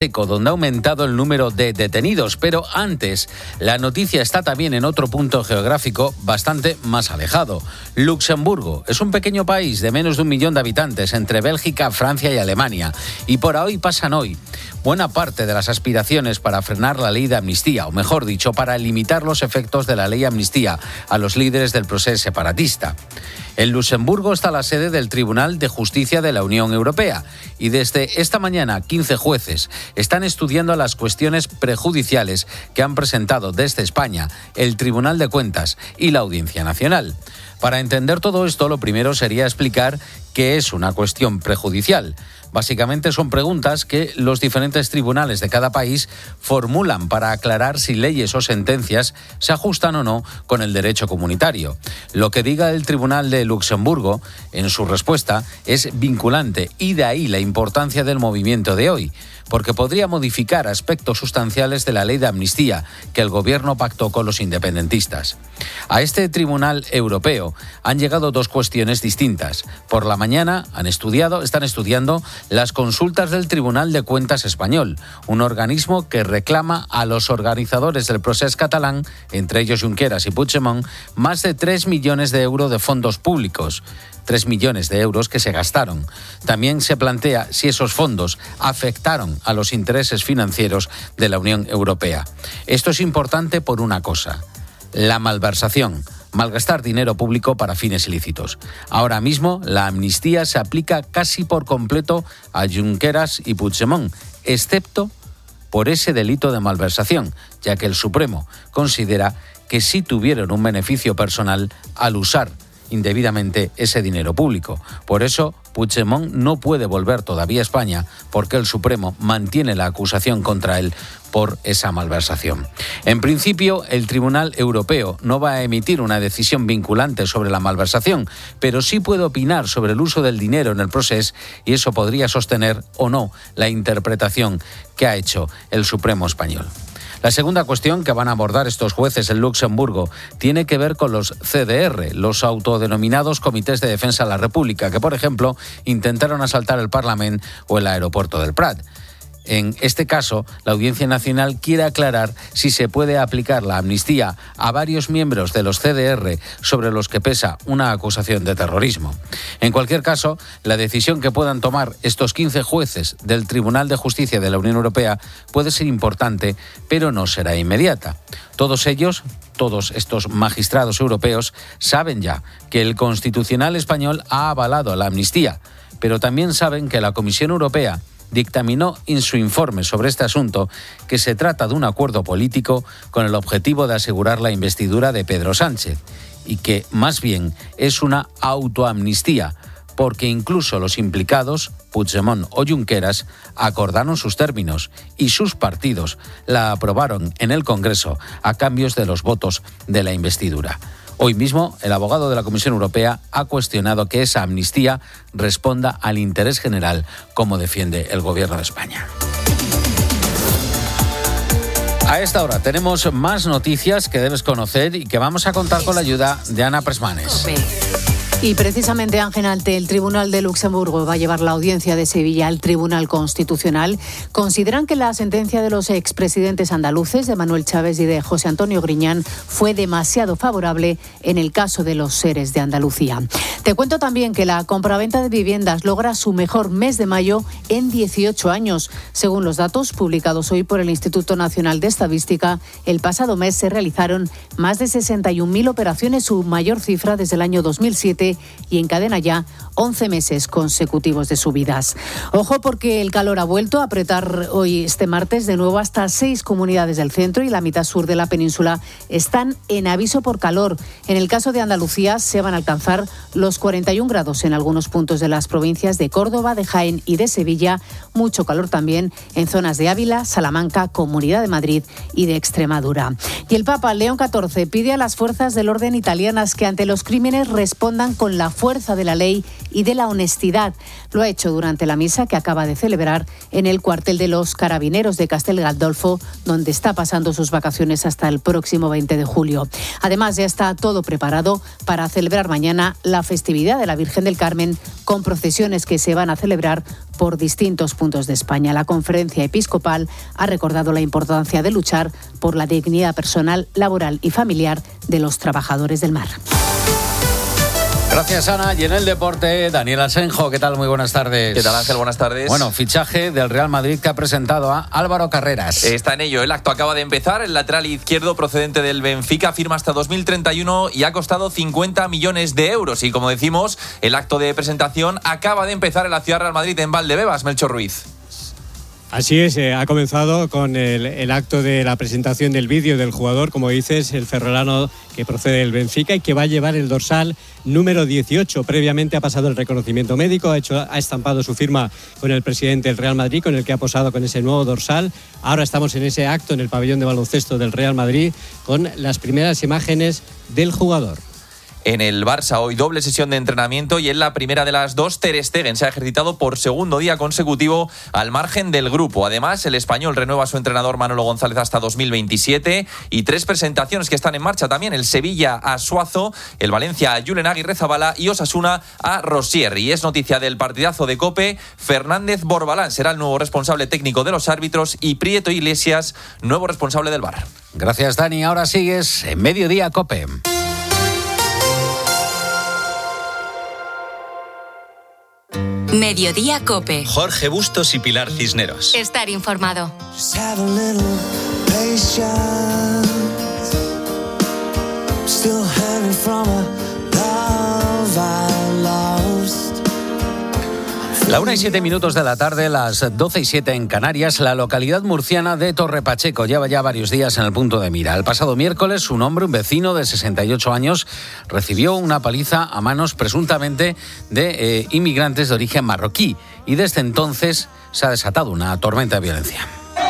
donde ha aumentado el número de detenidos, pero antes la noticia está también en otro punto geográfico bastante más alejado. Luxemburgo es un pequeño país de menos de 1 millón de habitantes entre Bélgica, Francia y Alemania, y por ahí pasan hoy buena parte de las aspiraciones para frenar la ley de amnistía, o mejor dicho, para limitar los efectos de la ley amnistía a los líderes del proceso separatista. En Luxemburgo está la sede del Tribunal de Justicia de la Unión Europea y desde esta mañana 15 jueces están estudiando las cuestiones prejudiciales que han presentado desde España el Tribunal de Cuentas y la Audiencia Nacional. Para entender todo esto, lo primero sería explicar qué es una cuestión prejudicial. Básicamente son preguntas que los diferentes tribunales de cada país formulan para aclarar si leyes o sentencias se ajustan o no con el derecho comunitario. Lo que diga el Tribunal de Luxemburgo en su respuesta es vinculante y de ahí la importancia del movimiento de hoy, porque podría modificar aspectos sustanciales de la ley de amnistía que el gobierno pactó con los independentistas. A este Tribunal Europeo han llegado dos cuestiones distintas. Por la mañana están estudiando las consultas del Tribunal de Cuentas español, un organismo que reclama a los organizadores del procés catalán, entre ellos Junqueras y Puigdemont, más de 3 millones de euros de fondos públicos. 3 millones de euros que se gastaron. También se plantea si esos fondos afectaron a los intereses financieros de la Unión Europea. Esto es importante por una cosa: la malversación, malgastar dinero público para fines ilícitos. Ahora mismo la amnistía se aplica casi por completo a Junqueras y Puigdemont, excepto por ese delito de malversación, ya que el Supremo considera que sí tuvieron un beneficio personal al usar indebidamente ese dinero público. Por eso, Puigdemont no puede volver todavía a España porque el Supremo mantiene la acusación contra él por esa malversación. En principio, el Tribunal Europeo no va a emitir una decisión vinculante sobre la malversación, pero sí puede opinar sobre el uso del dinero en el proceso y eso podría sostener o no la interpretación que ha hecho el Supremo español. La segunda cuestión que van a abordar estos jueces en Luxemburgo tiene que ver con los CDR, los autodenominados Comités de Defensa de la República, que, por ejemplo, intentaron asaltar el Parlamento o el aeropuerto del Prat. En este caso, la Audiencia Nacional quiere aclarar si se puede aplicar la amnistía a varios miembros de los CDR sobre los que pesa una acusación de terrorismo. En cualquier caso, la decisión que puedan tomar estos 15 jueces del Tribunal de Justicia de la Unión Europea puede ser importante, pero no será inmediata. Todos estos magistrados europeos saben ya que el Constitucional español ha avalado la amnistía, pero también saben que la Comisión Europea dictaminó en su informe sobre este asunto que se trata de un acuerdo político con el objetivo de asegurar la investidura de Pedro Sánchez y que más bien es una autoamnistía, porque incluso los implicados, Puigdemont o Junqueras, acordaron sus términos y sus partidos la aprobaron en el Congreso a cambio de los votos de la investidura. Hoy mismo, el abogado de la Comisión Europea ha cuestionado que esa amnistía responda al interés general, como defiende el Gobierno de España. A esta hora tenemos más noticias que debes conocer y que vamos a contar con la ayuda de Ana Presmanes. Y precisamente, Ángel, ante el Tribunal de Luxemburgo va a llevar la audiencia de Sevilla al Tribunal Constitucional. Consideran que la sentencia de los expresidentes andaluces, de Manuel Chávez y de José Antonio Griñán, fue demasiado favorable en el caso de los seres de Andalucía. Te cuento también que la compraventa de viviendas logra su mejor mes de mayo en 18 años. Según los datos publicados hoy por el Instituto Nacional de Estadística, el pasado mes se realizaron más de 61.000 operaciones, su mayor cifra desde el año 2007, y encadena ya 11 meses consecutivos de subidas. Ojo, porque el calor ha vuelto a apretar hoy, este martes, de nuevo hasta 6 comunidades del centro y la mitad sur de la península están en aviso por calor. En el caso de Andalucía se van a alcanzar los 41 grados en algunos puntos de las provincias de Córdoba, de Jaén y de Sevilla. Mucho calor también en zonas de Ávila, Salamanca, Comunidad de Madrid y de Extremadura. Y el Papa León XIV pide a las fuerzas del orden italianas que ante los crímenes respondan con la fuerza de la ley y de la honestidad. Lo ha hecho durante la misa que acaba de celebrar en el cuartel de los Carabineros de Castel Gandolfo, donde está pasando sus vacaciones hasta el próximo 20 de julio. Además, ya está todo preparado para celebrar mañana la festividad de la Virgen del Carmen, con procesiones que se van a celebrar por distintos puntos de España. La Conferencia Episcopal ha recordado la importancia de luchar por la dignidad personal, laboral y familiar de los trabajadores del mar. Gracias, Ana. Y en el deporte, Daniel Asenjo, ¿qué tal? Muy buenas tardes. ¿Qué tal, Ángel? Buenas tardes. Bueno, fichaje del Real Madrid que ha presentado a Álvaro Carreras. Está en ello, el acto acaba de empezar. El lateral izquierdo procedente del Benfica firma hasta 2031 y ha costado 50 millones de euros. Y como decimos, el acto de presentación acaba de empezar en la ciudad Real Madrid, en Valdebebas, Melchor Ruiz. Así es, ha comenzado con el acto de la presentación del vídeo del jugador, como dices, el ferrolano que procede del Benfica y que va a llevar el dorsal número 18. Previamente ha pasado el reconocimiento médico, ha estampado su firma con el presidente del Real Madrid, con el que ha posado con ese nuevo dorsal. Ahora estamos en ese acto en el pabellón de baloncesto del Real Madrid con las primeras imágenes del jugador. En el Barça hoy doble sesión de entrenamiento y en la primera de las dos Ter Stegen se ha ejercitado por segundo día consecutivo al margen del grupo. Además, el español renueva a su entrenador Manolo González hasta 2027 y 3 presentaciones que están en marcha también: el Sevilla a Suazo, el Valencia a Julen Aguirrezabala y Osasuna a Rosier. Y es noticia del partidazo de COPE, Fernández Borbalán será el nuevo responsable técnico de los árbitros y Prieto Iglesias, nuevo responsable del VAR. Gracias, Dani. Ahora sigues en Mediodía COPE. Mediodía COPE. Jorge Bustos y Pilar Cisneros. Estar informado. La 1:07 de la tarde, las 12:07 en Canarias. La localidad murciana de Torrepacheco lleva ya varios días en el punto de mira. El pasado miércoles, un hombre, un vecino de 68 años, recibió una paliza a manos presuntamente de inmigrantes de origen marroquí. Y desde entonces se ha desatado una tormenta de violencia.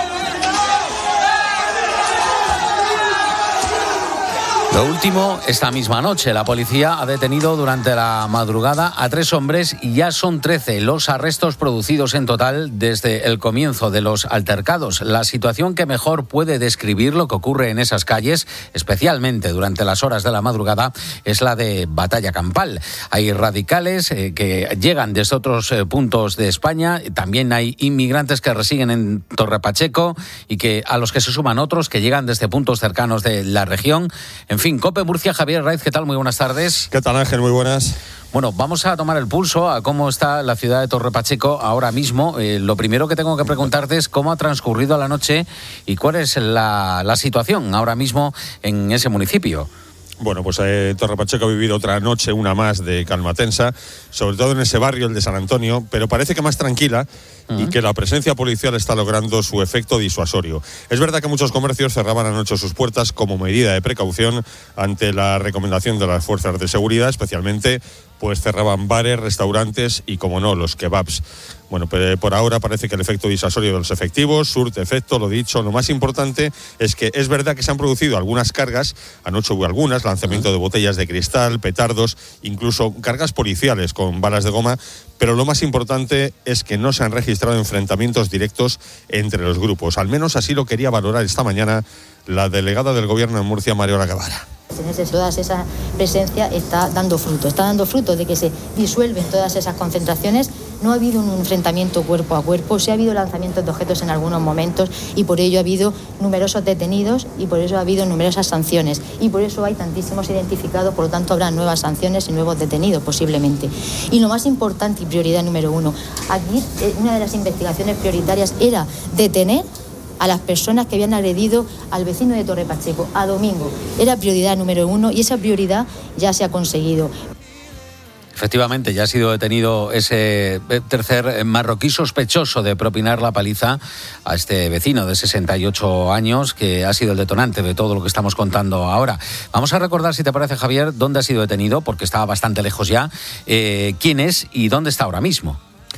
Lo último, esta misma noche, la policía ha detenido durante la madrugada a 3 hombres y ya son 13 los arrestos producidos en total desde el comienzo de los altercados. La situación que mejor puede describir lo que ocurre en esas calles, especialmente durante las horas de la madrugada, es la de batalla campal. Hay radicales que llegan desde otros puntos de España, también hay inmigrantes que residen en Torrepacheco y a los que se suman otros que llegan desde puntos cercanos de la región. En fin, COPE Murcia, Javier Raiz, ¿qué tal? Muy buenas tardes. ¿Qué tal, Ángel? Muy buenas. Bueno, vamos a tomar el pulso a cómo está la ciudad de Torrepacheco ahora mismo. Lo primero que tengo que preguntarte es cómo ha transcurrido la noche y cuál es la situación ahora mismo en ese municipio. Bueno, pues Torrepacheco ha vivido otra noche, una más de calma tensa, sobre todo en ese barrio, el de San Antonio, pero parece que más tranquila y que la presencia policial está logrando su efecto disuasorio. Es verdad que muchos comercios cerraban anoche sus puertas como medida de precaución ante la recomendación de las fuerzas de seguridad, especialmente pues cerraban bares, restaurantes y, como no, los kebabs. Bueno, pero por ahora parece que el efecto disuasorio de los efectivos surte efecto, lo dicho. Lo más importante es que es verdad que se han producido algunas cargas, anoche hubo algunas, lanzamiento de botellas de cristal, petardos, incluso cargas policiales con balas de goma, pero lo más importante es que no se han registrado enfrentamientos directos entre los grupos. Al menos así lo quería valorar esta mañana la delegada del Gobierno en Murcia, Mariola Guevara. Toda esa presencia está dando fruto de que se disuelven todas esas concentraciones. No ha habido un enfrentamiento cuerpo a cuerpo, sí ha habido lanzamientos de objetos en algunos momentos y por ello ha habido numerosos detenidos y por eso ha habido numerosas sanciones y por eso hay tantísimos identificados, por lo tanto habrá nuevas sanciones y nuevos detenidos posiblemente. Y lo más importante y prioridad número 1, aquí una de las investigaciones prioritarias era detener a las personas que habían agredido al vecino de Torrepacheco, a Domingo. Era prioridad número 1 y esa prioridad ya se ha conseguido. Efectivamente, ya ha sido detenido ese tercer marroquí sospechoso de propinar la paliza a este vecino de 68 años, que ha sido el detonante de todo lo que estamos contando ahora. Vamos a recordar, si te parece, Javier, dónde ha sido detenido, porque estaba bastante lejos ya, quién es y dónde está ahora mismo.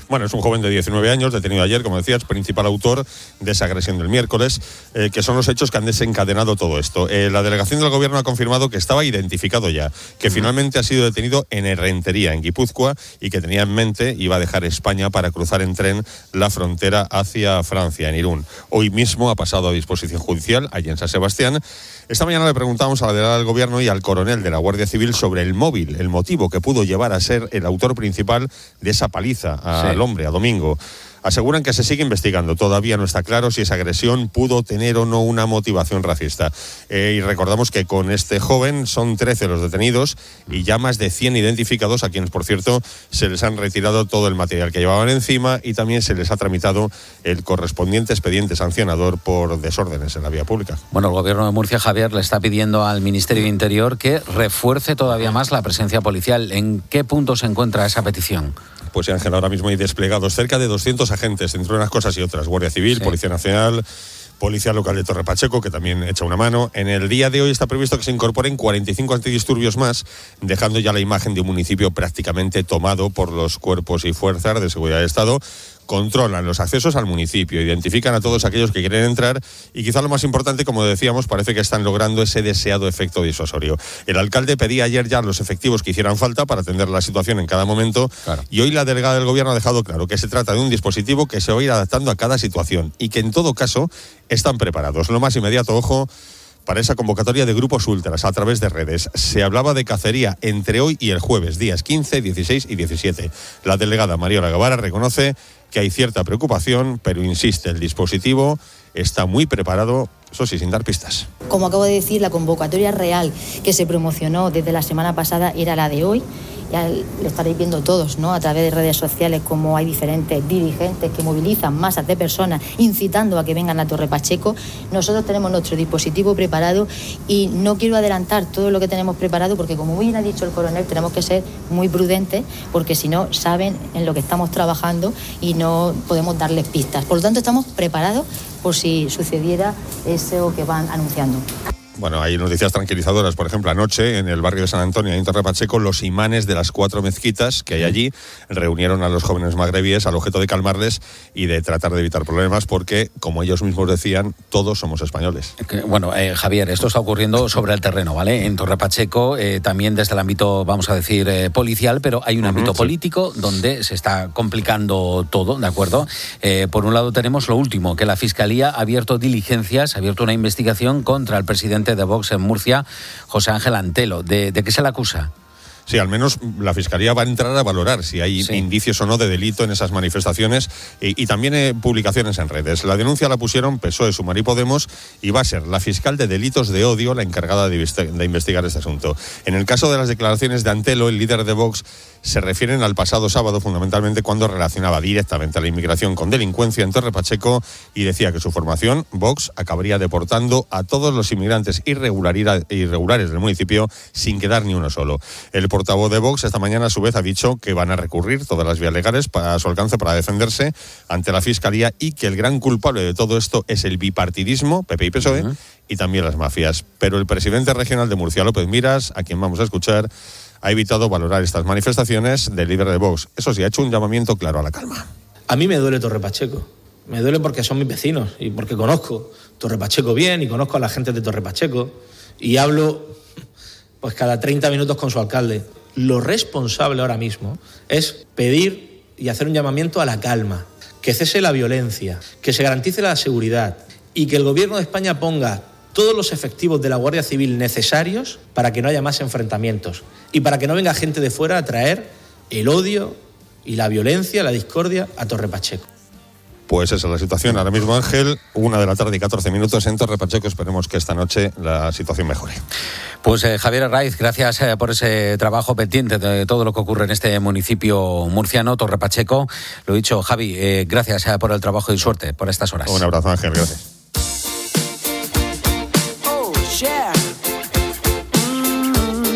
Bueno, es un joven de 19 años, detenido ayer, como decías, principal autor de esa agresión del miércoles, que son los hechos que han desencadenado todo esto. La delegación del gobierno ha confirmado que estaba identificado ya, que finalmente ha sido detenido en Errentería, en Guipúzcoa, y que tenía en mente, iba a dejar España para cruzar en tren la frontera hacia Francia, en Irún. Hoy mismo ha pasado a disposición judicial, allí en San Sebastián. Esta mañana le preguntamos a la delegada del gobierno y al coronel de la Guardia Civil sobre el móvil, el motivo que pudo llevar a ser el autor principal de esa paliza al hombre, a Domingo. Aseguran que se sigue investigando. Todavía no está claro si esa agresión pudo tener o no una motivación racista. Y recordamos que con este joven son 13 los detenidos y ya más de 100 identificados, a quienes, por cierto, se les han retirado todo el material que llevaban encima y también se les ha tramitado el correspondiente expediente sancionador por desórdenes en la vía pública. Bueno, el gobierno de Murcia, Javier, le está pidiendo al Ministerio de Interior que refuerce todavía más la presencia policial. ¿En qué punto se encuentra esa petición? Pues Ángel, ahora mismo hay desplegados cerca de 200 agentes, entre unas cosas y otras, Guardia Civil, Policía Nacional, Policía Local de Torre Pacheco, que también echa una mano. En el día de hoy está previsto que se incorporen 45 antidisturbios más, dejando ya la imagen de un municipio prácticamente tomado por los cuerpos y fuerzas de seguridad del Estado. Controlan los accesos al municipio, identifican a todos aquellos que quieren entrar y quizá lo más importante, como decíamos, parece que están logrando ese deseado efecto disuasorio. El alcalde pedía ayer ya los efectivos que hicieran falta para atender la situación en cada momento, y hoy la delegada del gobierno ha dejado claro que se trata de un dispositivo que se va a ir adaptando a cada situación y que en todo caso están preparados. Lo más inmediato, ojo, para esa convocatoria de grupos ultras a través de redes. Se hablaba de cacería entre hoy y el jueves, días 15, 16 y 17. La delegada Mariola Guevara reconoce que hay cierta preocupación, pero insiste, el dispositivo está muy preparado, eso sí, sin dar pistas. Como acabo de decir, la convocatoria real que se promocionó desde la semana pasada era la de hoy. Ya lo estaréis viendo todos, ¿no? A través de redes sociales, como hay diferentes dirigentes que movilizan masas de personas incitando a que vengan a Torre Pacheco. Nosotros tenemos nuestro dispositivo preparado y no quiero adelantar todo lo que tenemos preparado porque, como bien ha dicho el coronel, tenemos que ser muy prudentes porque si no saben en lo que estamos trabajando y no podemos darles pistas. Por lo tanto, estamos preparados por si sucediera eso que van anunciando. Bueno, hay noticias tranquilizadoras. Por ejemplo, anoche en el barrio de San Antonio, en Torre Pacheco, los imanes de las 4 mezquitas que hay allí reunieron a los jóvenes magrebíes al objeto de calmarles y de tratar de evitar problemas porque, como ellos mismos decían, todos somos españoles. Bueno, Javier, esto está ocurriendo sobre el terreno, ¿vale? En Torre Pacheco, también desde el ámbito, vamos a decir, policial, pero hay un ámbito político donde se está complicando todo, ¿de acuerdo? Por un lado tenemos lo último, que la Fiscalía ha abierto diligencias, ha abierto una investigación contra el presidente de Vox en Murcia, José Ángel Antelo. ¿De qué se le acusa? Sí, al menos la Fiscalía va a entrar a valorar si hay indicios o no de delito en esas manifestaciones y también publicaciones en redes. La denuncia la pusieron PSOE, Sumar y Podemos y va a ser la fiscal de delitos de odio la encargada de investigar este asunto. En el caso de las declaraciones de Antelo, el líder de Vox, se refieren al pasado sábado, fundamentalmente cuando relacionaba directamente a la inmigración con delincuencia en Torre Pacheco y decía que su formación, Vox, acabaría deportando a todos los inmigrantes irregulares del municipio sin quedar ni uno solo. El portavoz de Vox esta mañana a su vez ha dicho que van a recurrir todas las vías legales a su alcance para defenderse ante la Fiscalía y que el gran culpable de todo esto es el bipartidismo, PP y PSOE, y también las mafias. Pero el presidente regional de Murcia, López Miras, a quien vamos a escuchar, ha evitado valorar estas manifestaciones del líder de Vox. Eso sí, ha hecho un llamamiento claro a la calma. A mí me duele Torre Pacheco. Me duele porque son mis vecinos y porque conozco Torre Pacheco bien y conozco a la gente de Torre Pacheco y hablo pues cada 30 minutos con su alcalde. Lo responsable ahora mismo es pedir y hacer un llamamiento a la calma, que cese la violencia, que se garantice la seguridad y que el Gobierno de España ponga todos los efectivos de la Guardia Civil necesarios para que no haya más enfrentamientos y para que no venga gente de fuera a traer el odio y la violencia, la discordia a Torre Pacheco. Pues esa es la situación ahora mismo, Ángel. 1:14 p.m. en Torre Pacheco. Esperemos que esta noche la situación mejore. Pues Javier Arraiz, gracias por ese trabajo pendiente de todo lo que ocurre en este municipio murciano, Torre Pacheco. Lo dicho, Javi, gracias por el trabajo y suerte por estas horas. Un abrazo, Ángel. Gracias.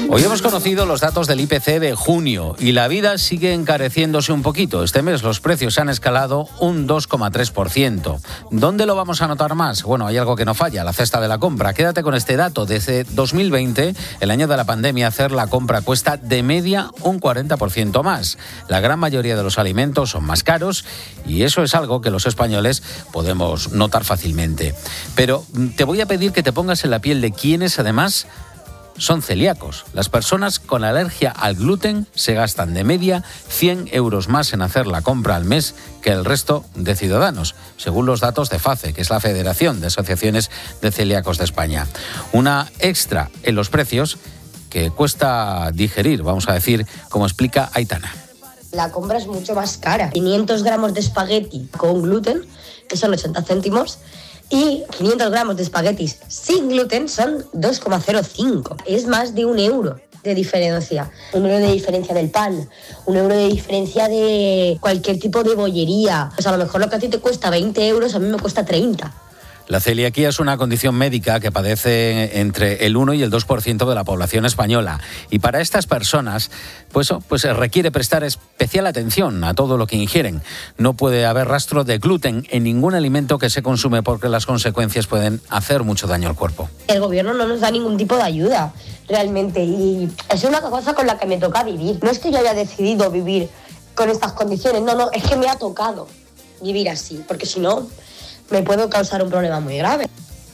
Hoy hemos conocido los datos del IPC de junio y la vida sigue encareciéndose un poquito. Este mes los precios se han escalado un 2,3%. ¿Dónde lo vamos a notar más? Bueno, hay algo que no falla, la cesta de la compra. Quédate con este dato. Desde 2020, el año de la pandemia, hacer la compra cuesta de media un 40% más. La gran mayoría de los alimentos son más caros y eso es algo que los españoles podemos notar fácilmente. Pero te voy a pedir que te pongas en la piel de quienes además son celíacos. Las personas con alergia al gluten se gastan de media 100 euros más en hacer la compra al mes que el resto de ciudadanos, según los datos de FACE, que es la Federación de Asociaciones de Celíacos de España. Una extra en los precios que cuesta digerir, vamos a decir, como explica Aitana. La compra es mucho más cara. 500 gramos de espagueti con gluten, que son 80 céntimos, y 500 gramos de espaguetis sin gluten son 2,05. Es más de 1 euro de diferencia. 1 euro de diferencia del pan, 1 euro de diferencia de cualquier tipo de bollería. Pues a lo mejor lo que a ti te cuesta 20 euros, a mí me cuesta 30. La celiaquía es una condición médica que padece entre el 1 y el 2% de la población española. Y para estas personas, pues requiere prestar especial atención a todo lo que ingieren. No puede haber rastro de gluten en ningún alimento que se consume porque las consecuencias pueden hacer mucho daño al cuerpo. El gobierno no nos da ningún tipo de ayuda, realmente. Y es una cosa con la que me toca vivir. No es que yo haya decidido vivir con estas condiciones, no, es que me ha tocado vivir así, porque si no me puedo causar un problema muy grave.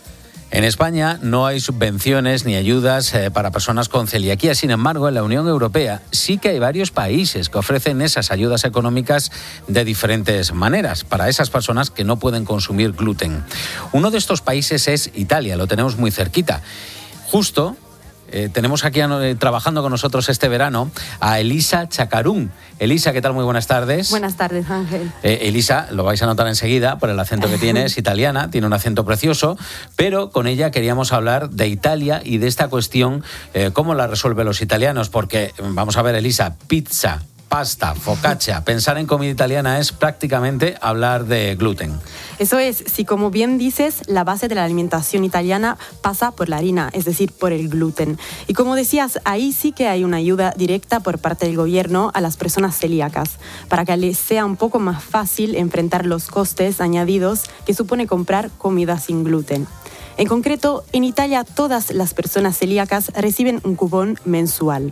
En España no hay subvenciones ni ayudas para personas con celiaquía. Sin embargo, en la Unión Europea sí que hay varios países que ofrecen esas ayudas económicas de diferentes maneras para esas personas que no pueden consumir gluten. Uno de estos países es Italia, lo tenemos muy cerquita. Justo tenemos aquí trabajando con nosotros este verano a Elisa Chacarún. Elisa, ¿qué tal? Muy buenas tardes. Buenas tardes, Ángel. Elisa, lo vais a notar enseguida por el acento que tiene, es italiana, tiene un acento precioso, pero con ella queríamos hablar de Italia y de esta cuestión, cómo la resuelven los italianos, porque, vamos a ver, Elisa, pizza, pasta, focaccia, pensar en comida italiana es prácticamente hablar de gluten. Eso es, si como bien dices, la base de la alimentación italiana pasa por la harina, es decir, por el gluten. Y como decías, ahí sí que hay una ayuda directa por parte del gobierno a las personas celíacas, para que les sea un poco más fácil enfrentar los costes añadidos que supone comprar comida sin gluten. En concreto, en Italia todas las personas celíacas reciben un cupón mensual.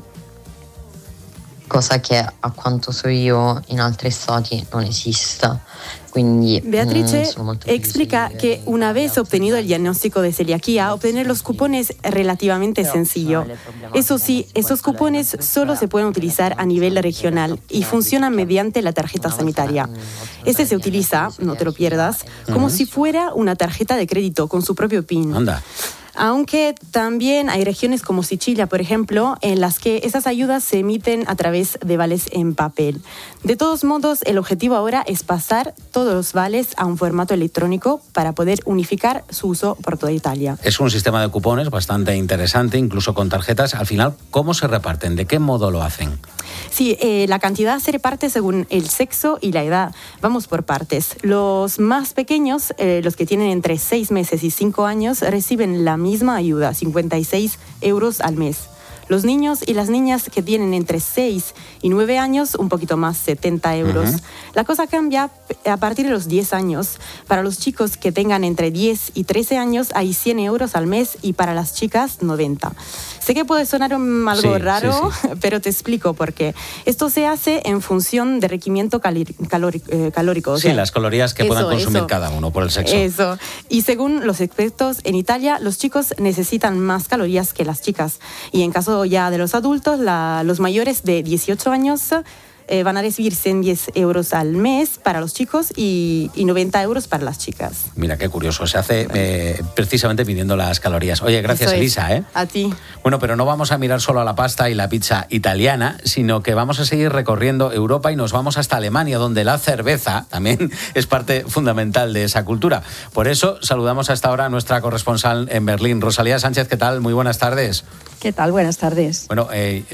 Cosa che a quanto so io in altri stati non esiste. Quindi, Beatrice explica que una vez obtenido el diagnóstico de celiaquía, obtener los cupones es relativamente sencillo. Eso sí, esos cupones solo se pueden utilizar a nivel regional y funcionan mediante la tarjeta sanitaria. Este se utiliza, no te lo pierdas, como si fuera una tarjeta de crédito con su propio PIN. Anda. Aunque también hay regiones como Sicilia, por ejemplo, en las que esas ayudas se emiten a través de vales en papel. De todos modos, el objetivo ahora es pasar todos los vales a un formato electrónico para poder unificar su uso por toda Italia. Es un sistema de cupones bastante interesante, incluso con tarjetas. Al final, ¿cómo se reparten? ¿De qué modo lo hacen? Sí, la cantidad se reparte según el sexo y la edad. Vamos por partes. Los más pequeños, los que tienen entre 6 meses y 5 años, reciben la misma ayuda, 56 euros al mes. Los niños y las niñas que tienen entre 6 y 9 años, un poquito más, 70 euros. Uh-huh. La cosa cambia a partir de los 10 años. Para los chicos que tengan entre 10 y 13 años hay 100 euros al mes y para las chicas 90. Sé que puede sonar algo raro, sí. Pero te explico por qué. Esto se hace en función de requerimiento calórico. Sí, las calorías que puedan consumir cada uno por el sexo. Eso. Y según los expertos, en Italia los chicos necesitan más calorías que las chicas. Y en caso ya de los adultos, los mayores de 18 años van a recibir 110 euros al mes para los chicos y 90 euros para las chicas. Mira, qué curioso. Se hace precisamente midiendo las calorías. Oye, gracias, Elisa. A ti. Bueno, pero no vamos a mirar solo a la pasta y la pizza italiana, sino que vamos a seguir recorriendo Europa y nos vamos hasta Alemania, donde la cerveza también es parte fundamental de esa cultura. Por eso saludamos hasta ahora a nuestra corresponsal en Berlín, Rosalía Sánchez. ¿Qué tal? Muy buenas tardes. ¿Qué tal? Buenas tardes. Bueno,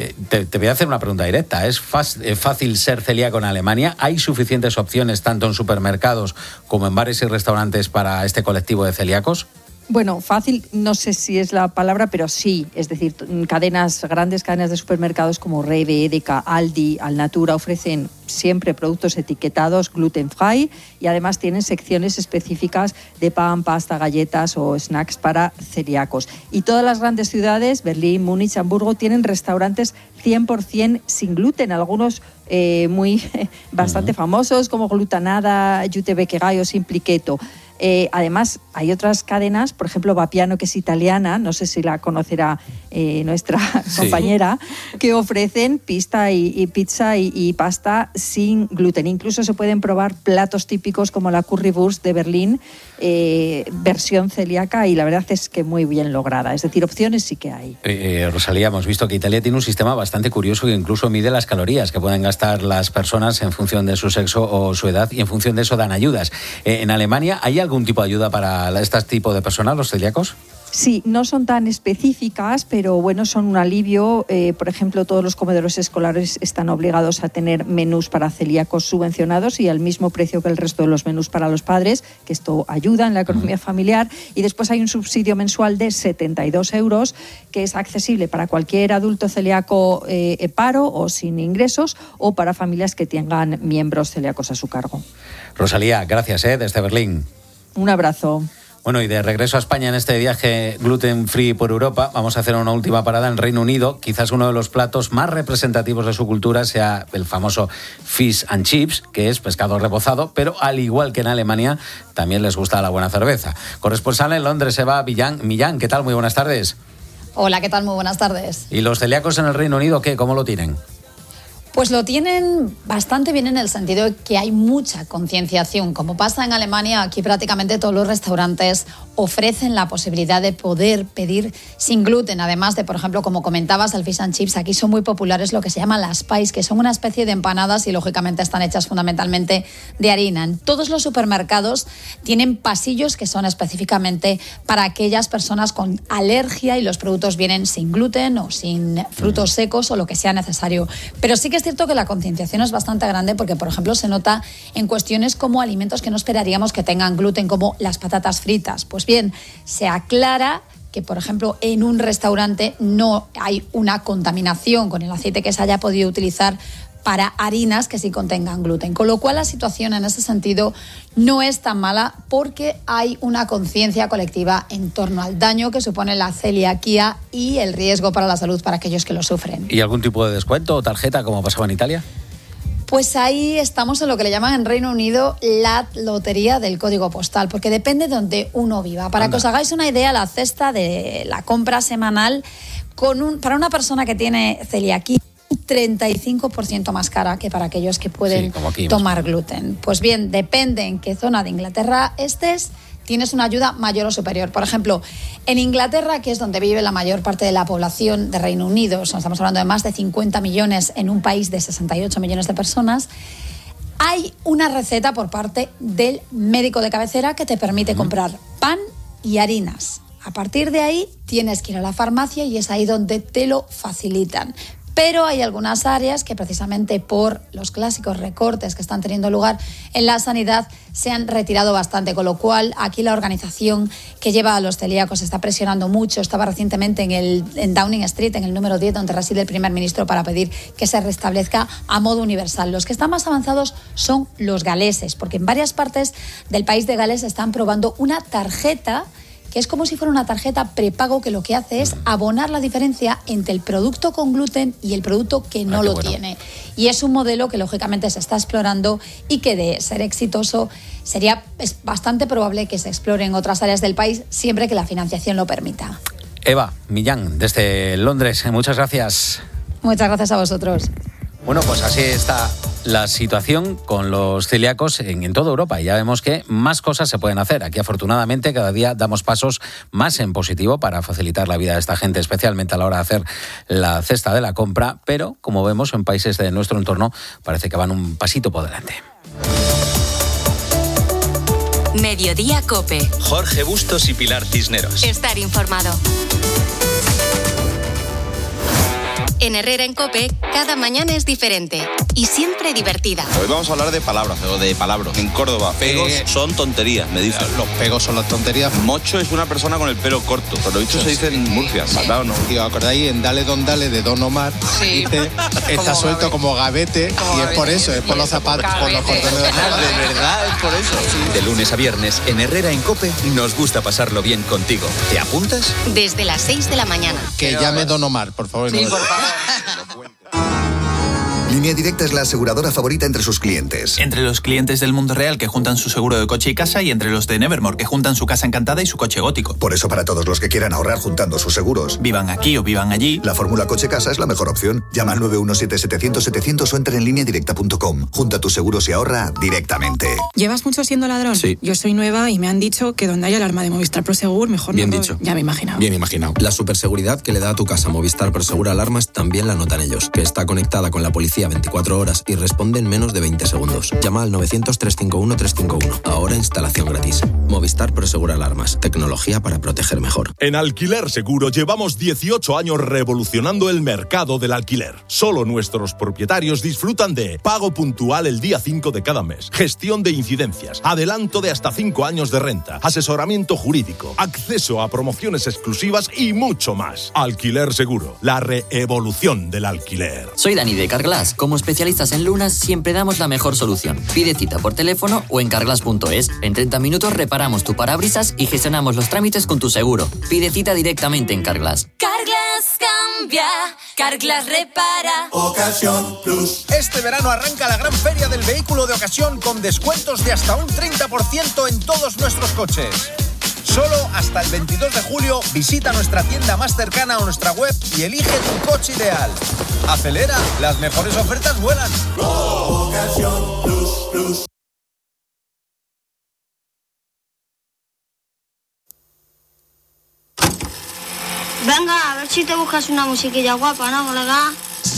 te voy a hacer una pregunta directa. ¿Es fácil ser celíaco en Alemania? ¿Hay suficientes opciones tanto en supermercados como en bares y restaurantes para este colectivo de celíacos? Bueno, fácil, no sé si es la palabra, pero sí. Es decir, grandes cadenas de supermercados como Rewe, Edeka, Aldi, Alnatura ofrecen siempre productos etiquetados gluten free y además tienen secciones específicas de pan, pasta, galletas o snacks para celíacos. Y todas las grandes ciudades, Berlín, Múnich, Hamburgo, tienen restaurantes 100% sin gluten, algunos bastante famosos como Glutanada, Jute Bäckerei o Simply Keto. Además, hay otras cadenas, por ejemplo, Vapiano, que es italiana, no sé si la conocerá nuestra compañera, que ofrecen pizza y pasta sin gluten. Incluso se pueden probar platos típicos como la Currywurst de Berlín, versión celíaca, y la verdad es que muy bien lograda. Es decir, opciones sí que hay. Rosalía, hemos visto que Italia tiene un sistema bastante curioso que incluso mide las calorías que pueden gastar las personas en función de su sexo o su edad, y en función de eso dan ayudas. ¿En Alemania hay algún tipo de ayuda para este tipo de personas, los celíacos? Sí, no son tan específicas, pero bueno, son un alivio. Por ejemplo, todos los comedores escolares están obligados a tener menús para celíacos subvencionados y al mismo precio que el resto de los menús para los padres, que esto ayuda en la economía familiar. Y después hay un subsidio mensual de 72 euros, que es accesible para cualquier adulto celíaco en paro o sin ingresos, o para familias que tengan miembros celíacos a su cargo. Rosalía, gracias desde Berlín. Un abrazo. Bueno, y de regreso a España en este viaje gluten free por Europa, vamos a hacer una última parada en Reino Unido. Quizás uno de los platos más representativos de su cultura sea el famoso fish and chips, que es pescado rebozado, pero al igual que en Alemania, también les gusta la buena cerveza. Corresponsal en Londres, Eva Millán, ¿qué tal? Muy buenas tardes. Hola, ¿qué tal? Muy buenas tardes. ¿Y los celíacos en el Reino Unido qué? ¿Cómo lo tienen? Pues lo tienen bastante bien en el sentido de que hay mucha concienciación. Como pasa en Alemania, aquí prácticamente todos los restaurantes ofrecen la posibilidad de poder pedir sin gluten. Además de, por ejemplo, como comentabas, el fish and chips, aquí son muy populares lo que se llama las pies, que son una especie de empanadas y lógicamente están hechas fundamentalmente de harina. En todos los supermercados tienen pasillos que son específicamente para aquellas personas con alergia y los productos vienen sin gluten o sin frutos secos o lo que sea necesario. Pero sí que es cierto que la concienciación es bastante grande porque, por ejemplo, se nota en cuestiones como alimentos que no esperaríamos que tengan gluten, como las patatas fritas. Pues bien, se aclara que, por ejemplo, en un restaurante no hay una contaminación con el aceite que se haya podido utilizar para harinas que sí contengan gluten. Con lo cual la situación en ese sentido no es tan mala porque hay una conciencia colectiva en torno al daño que supone la celiaquía y el riesgo para la salud para aquellos que lo sufren. ¿Y algún tipo de descuento o tarjeta como pasaba en Italia? Pues ahí estamos en lo que le llaman en Reino Unido la lotería del código postal, porque depende de donde uno viva. Para que os hagáis una idea, la cesta de la compra semanal para una persona que tiene celiaquía 35% más cara que para aquellos que pueden tomar gluten. Pues bien, depende en qué zona de Inglaterra estés, tienes una ayuda mayor o superior. Por ejemplo, en Inglaterra, que es donde vive la mayor parte de la población de Reino Unido, estamos hablando de más de 50 millones en un país de 68 millones de personas, hay una receta por parte del médico de cabecera que te permite comprar pan y harinas. A partir de ahí tienes que ir a la farmacia y es ahí donde te lo facilitan. Pero hay algunas áreas que precisamente por los clásicos recortes que están teniendo lugar en la sanidad se han retirado bastante, con lo cual aquí la organización que lleva a los celíacos está presionando mucho. Estaba recientemente en Downing Street, en el número 10, donde reside el primer ministro, para pedir que se restablezca a modo universal. Los que están más avanzados son los galeses, porque en varias partes del país de Gales están probando una tarjeta que es como si fuera una tarjeta prepago que lo que hace es abonar la diferencia entre el producto con gluten y el producto que no lo tiene. Y es un modelo que lógicamente se está explorando y que de ser exitoso es bastante probable que se explore en otras áreas del país siempre que la financiación lo permita. Eva Millán, desde Londres, muchas gracias. Muchas gracias a vosotros. Bueno, pues así está la situación con los celíacos en toda Europa. Y ya vemos que más cosas se pueden hacer. Aquí, afortunadamente, cada día damos pasos más en positivo para facilitar la vida de esta gente, especialmente a la hora de hacer la cesta de la compra. Pero, como vemos, en países de nuestro entorno parece que van un pasito por delante. Mediodía COPE. Jorge Bustos y Pilar Cisneros. Estar informado. En Herrera en COPE, cada mañana es diferente y siempre divertida. Hoy vamos a hablar de palabras o de palabras. En Córdoba, pegos son tonterías, me dicen. Los pegos son las tonterías. Mocho es una persona con el pelo corto. Por lo dicho se dice en Murcia, ¿verdad o no? Y os acordáis en Dale Don Dale de Don Omar, sí. Dice, está suelto como gavete, y es por eso, es por los zapatos, por los cordones de Omar. De verdad, es por eso. Sí. De lunes a viernes, en Herrera en COPE, nos gusta pasarlo bien contigo. ¿Te apuntas? Desde las 6 de la mañana. Que llame Don Omar, por favor. Sí, no por favor. Línea Directa es la aseguradora favorita entre sus clientes. Entre los clientes del mundo real que juntan su seguro de coche y casa, y entre los de Nevermore que juntan su casa encantada y su coche gótico. Por eso, para todos los que quieran ahorrar juntando sus seguros, vivan aquí o vivan allí, la fórmula coche-casa es la mejor opción. Llama al 917-700-700 o entra en lineadirecta.com. Junta tus seguros y ahorra directamente. ¿Llevas mucho siendo ladrón? Sí. Yo soy nueva y me han dicho que donde hay alarma de Movistar Prosegur, mejor Bien no. dicho. Ya me he imaginado. Bien imaginado. La superseguridad que le da a tu casa Movistar Prosegur Alarmas también la notan ellos, que está conectada con la policía 24 horas y responde en menos de 20 segundos. Llama al 900-351-351. Ahora instalación gratis. Movistar Prosegur Alarmas. Tecnología para proteger mejor. En Alquiler Seguro llevamos 18 años revolucionando el mercado del alquiler. Solo nuestros propietarios disfrutan de pago puntual el día 5 de cada mes, gestión de incidencias, adelanto de hasta 5 años de renta, asesoramiento jurídico, acceso a promociones exclusivas y mucho más. Alquiler Seguro, la reevolución del alquiler. Soy Dani de Carglass. Como especialistas en lunas, siempre damos la mejor solución. Pide cita por teléfono o en carglass.es. En 30 minutos reparamos tu parabrisas y gestionamos los trámites con tu seguro. Pide cita directamente en Carglass. Carglass cambia, Carglass repara. Ocasión Plus. Este verano arranca la gran feria del vehículo de ocasión con descuentos de hasta un 30% en todos nuestros coches. Solo hasta el 22 de julio visita nuestra tienda más cercana o nuestra web y elige tu coche ideal. Acelera, las mejores ofertas vuelan. Ocasión Plus. Venga, a ver si te buscas una musiquilla guapa, ¿no, colega?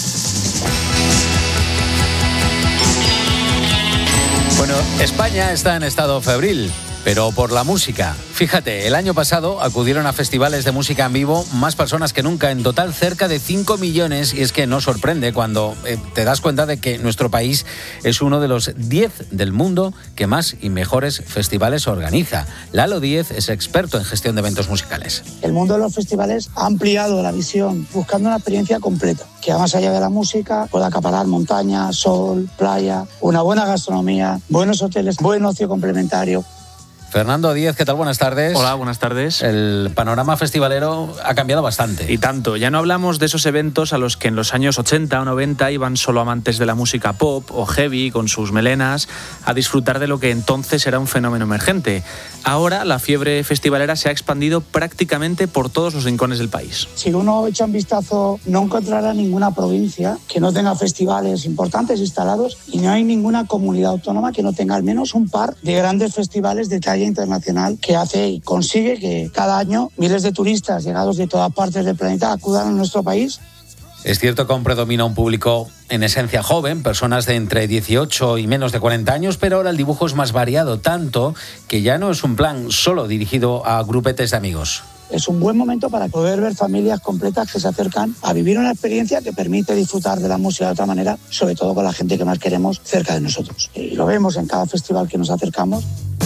Bueno, España está en estado febril, pero por la música. Fíjate, el año pasado acudieron a festivales de música en vivo más personas que nunca, en total cerca de 5 millones, y es que no sorprende cuando te das cuenta de que nuestro país es uno de los 10 del mundo que más y mejores festivales organiza. Lalo Díez es experto en gestión de eventos musicales. El mundo de los festivales ha ampliado la visión, buscando una experiencia completa, que más allá de la música pueda acaparar montaña, sol, playa, una buena gastronomía, buenos hoteles, buen ocio complementario. Fernando Díez, ¿qué tal? Buenas tardes. Hola, buenas tardes. El panorama festivalero ha cambiado bastante. Y tanto. Ya no hablamos de esos eventos a los que en los años 80 o 90 iban solo amantes de la música pop o heavy con sus melenas a disfrutar de lo que entonces era un fenómeno emergente. Ahora la fiebre festivalera se ha expandido prácticamente por todos los rincones del país. Si uno echa un vistazo, no encontrará ninguna provincia que no tenga festivales importantes instalados, y no hay ninguna comunidad autónoma que no tenga al menos un par de grandes festivales de talla internacional, que hace y consigue que cada año miles de turistas llegados de todas partes del planeta acudan a nuestro país. Es cierto que aún predomina un público en esencia joven, personas de entre 18 y menos de 40 años, pero ahora el dibujo es más variado, tanto que ya no es un plan solo dirigido a grupetes de amigos. Es un buen momento para poder ver familias completas que se acercan a vivir una experiencia que permite disfrutar de la música de otra manera, sobre todo con la gente que más queremos cerca de nosotros. Y lo vemos en cada festival que nos acercamos.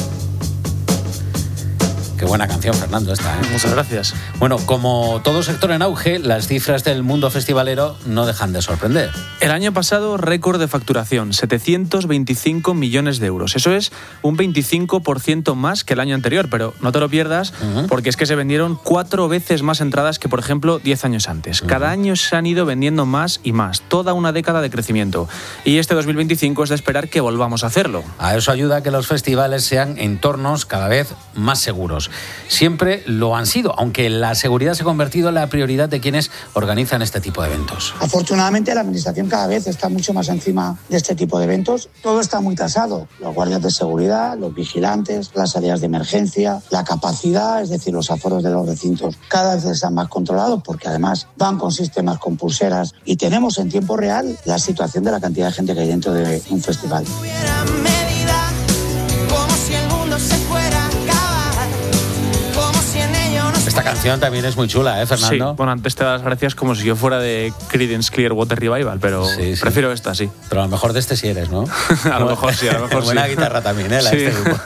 Qué buena canción, Fernando, esta, ¿eh? Muchas gracias. Bueno, como todo sector en auge, las cifras del mundo festivalero no dejan de sorprender. El año pasado, récord de facturación, 725 millones de euros. Eso es un 25% más que el año anterior, pero no te lo pierdas, porque es que se vendieron 4 veces más entradas que, por ejemplo, 10 años antes. Cada año se han ido vendiendo más y más, toda una década de crecimiento. Y este 2025 es de esperar que volvamos a hacerlo. A eso ayuda que los festivales sean entornos cada vez más seguros. Siempre lo han sido, aunque la seguridad se ha convertido en la prioridad de quienes organizan este tipo de eventos. Afortunadamente, la administración cada vez está mucho más encima de este tipo de eventos. Todo está muy tasado: los guardias de seguridad, los vigilantes, las salidas de emergencia, la capacidad, es decir, los aforos de los recintos cada vez están más controlados, porque además van con sistemas con pulseras y tenemos en tiempo real la situación de la cantidad de gente que hay dentro de un festival. Como si el mundo se fuera a acabar, como si en ello no Esta canción también es muy chula, Fernando? Sí, bueno, antes te das las gracias como si yo fuera de Creedence Clearwater Revival, pero prefiero esta, sí. Pero a lo mejor de este sí eres, ¿no? A lo mejor sí, a lo mejor sí. Buena guitarra también, la sí. de este grupo.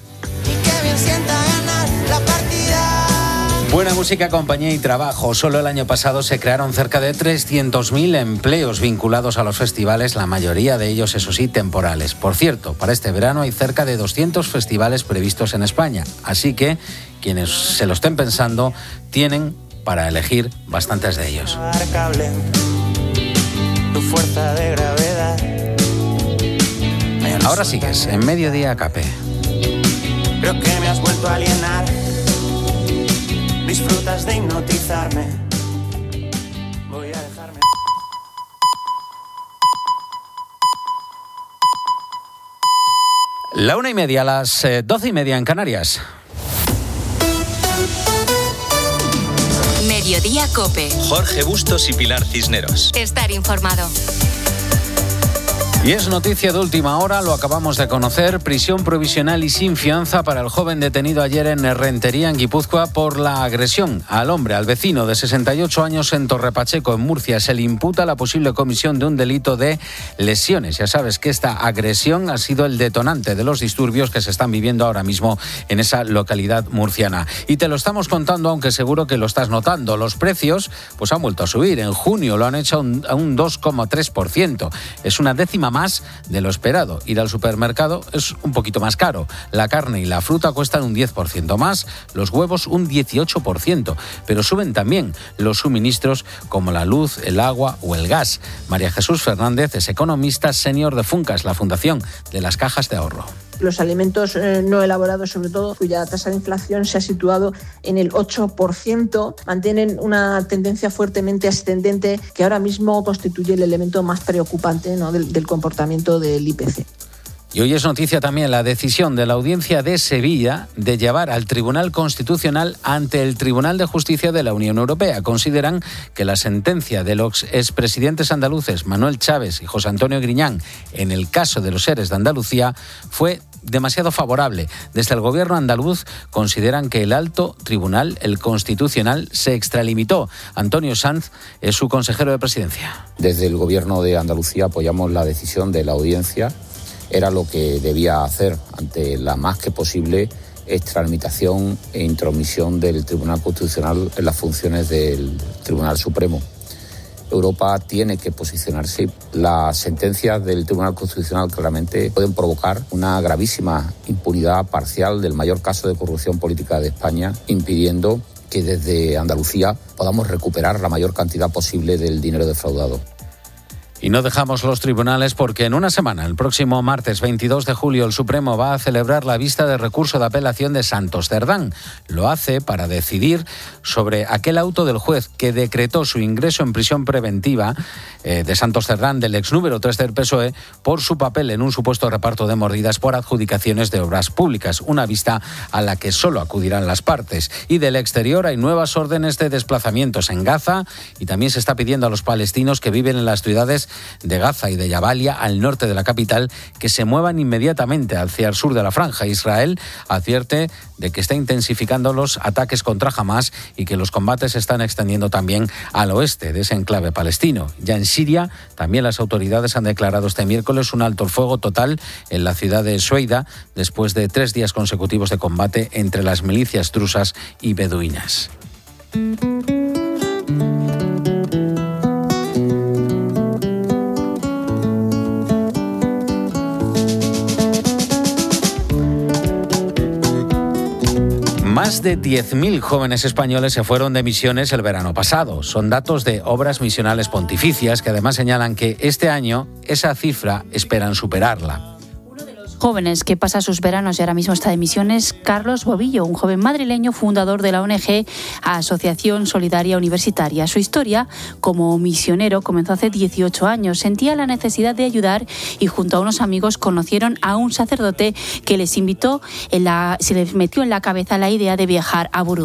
Buena música, compañía y trabajo. Solo el año pasado se crearon cerca de 300.000 empleos vinculados a los festivales, la mayoría de ellos, eso sí, temporales. Por cierto, para este verano hay cerca de 200 festivales previstos en España. Así que quienes se lo estén pensando tienen para elegir bastantes de ellos. Tu fuerza de gravedad. Ahora sigues en Mediodía Cope. Creo que me has vuelto a alienar. Disfrutas de hipnotizarme. Voy a dejarme. La 1:30, las 12:30 en Canarias. Mediodía Cope. Jorge Bustos y Pilar Cisneros. Estar informado. Y es noticia de última hora, lo acabamos de conocer, prisión provisional y sin fianza para el joven detenido ayer en Rentería, en Guipúzcoa, por la agresión al hombre, al vecino de 68 años en Torrepacheco, en Murcia. Se le imputa la posible comisión de un delito de lesiones. Ya sabes que esta agresión ha sido el detonante de los disturbios que se están viviendo ahora mismo en esa localidad murciana. Y te lo estamos contando, aunque seguro que lo estás notando. Los precios pues han vuelto a subir. En junio lo han hecho a un 2,3%. Es una décima más de lo esperado. Ir al supermercado es un poquito más caro. La carne y la fruta cuestan un 10% más, los huevos un 18%, pero suben también los suministros como la luz, el agua o el gas. María Jesús Fernández es economista senior de Funcas, la Fundación de las Cajas de Ahorro. Los alimentos no elaborados, sobre todo, cuya tasa de inflación se ha situado en el 8%, mantienen una tendencia fuertemente ascendente que ahora mismo constituye el elemento más preocupante, ¿no?, del comportamiento del IPC. Y hoy es noticia también la decisión de la Audiencia de Sevilla de llevar al Tribunal Constitucional ante el Tribunal de Justicia de la Unión Europea. Consideran que la sentencia de los expresidentes andaluces Manuel Chávez y José Antonio Griñán en el caso de los ERES de Andalucía fue demasiado favorable. Desde el gobierno andaluz consideran que el alto tribunal, el Constitucional, se extralimitó. Antonio Sanz es su consejero de presidencia. Desde el gobierno de Andalucía apoyamos la decisión de la Audiencia. Era lo que debía hacer ante la más que posible extralimitación e intromisión del Tribunal Constitucional en las funciones del Tribunal Supremo. Europa tiene que posicionarse. Las sentencias del Tribunal Constitucional claramente pueden provocar una gravísima impunidad parcial del mayor caso de corrupción política de España, impidiendo que desde Andalucía podamos recuperar la mayor cantidad posible del dinero defraudado. Y no dejamos los tribunales porque en una semana, el próximo martes 22 de julio, el Supremo va a celebrar la vista de recurso de apelación de Santos Cerdán. Lo hace para decidir sobre aquel auto del juez que decretó su ingreso en prisión preventiva de Santos Cerdán, del ex número 3 del PSOE, por su papel en un supuesto reparto de mordidas por adjudicaciones de obras públicas. Una vista a la que solo acudirán las partes. Y del exterior hay nuevas órdenes de desplazamientos en Gaza y también se está pidiendo a los palestinos que viven en las ciudades de Gaza y de Jabalia, al norte de la capital, que se muevan inmediatamente hacia el sur de la franja. Israel advierte de que está intensificando los ataques contra Hamás y que los combates se están extendiendo también al oeste de ese enclave palestino. Ya en Siria, también las autoridades han declarado este miércoles un alto el fuego total en la ciudad de Sueida, después de 3 días consecutivos de combate entre las milicias drusas y beduinas. Más de 10.000 jóvenes españoles se fueron de misiones el verano pasado. Son datos de Obras Misionales Pontificias que además señalan que este año esa cifra esperan superarla. Jóvenes que pasa sus veranos y ahora mismo está de misiones, Carlos Bobillo, un joven madrileño fundador de la ONG Asociación Solidaria Universitaria. Su historia como misionero comenzó hace 18 años. Sentía la necesidad de ayudar y junto a unos amigos conocieron a un sacerdote que se les metió en la cabeza la idea de viajar a Burundi.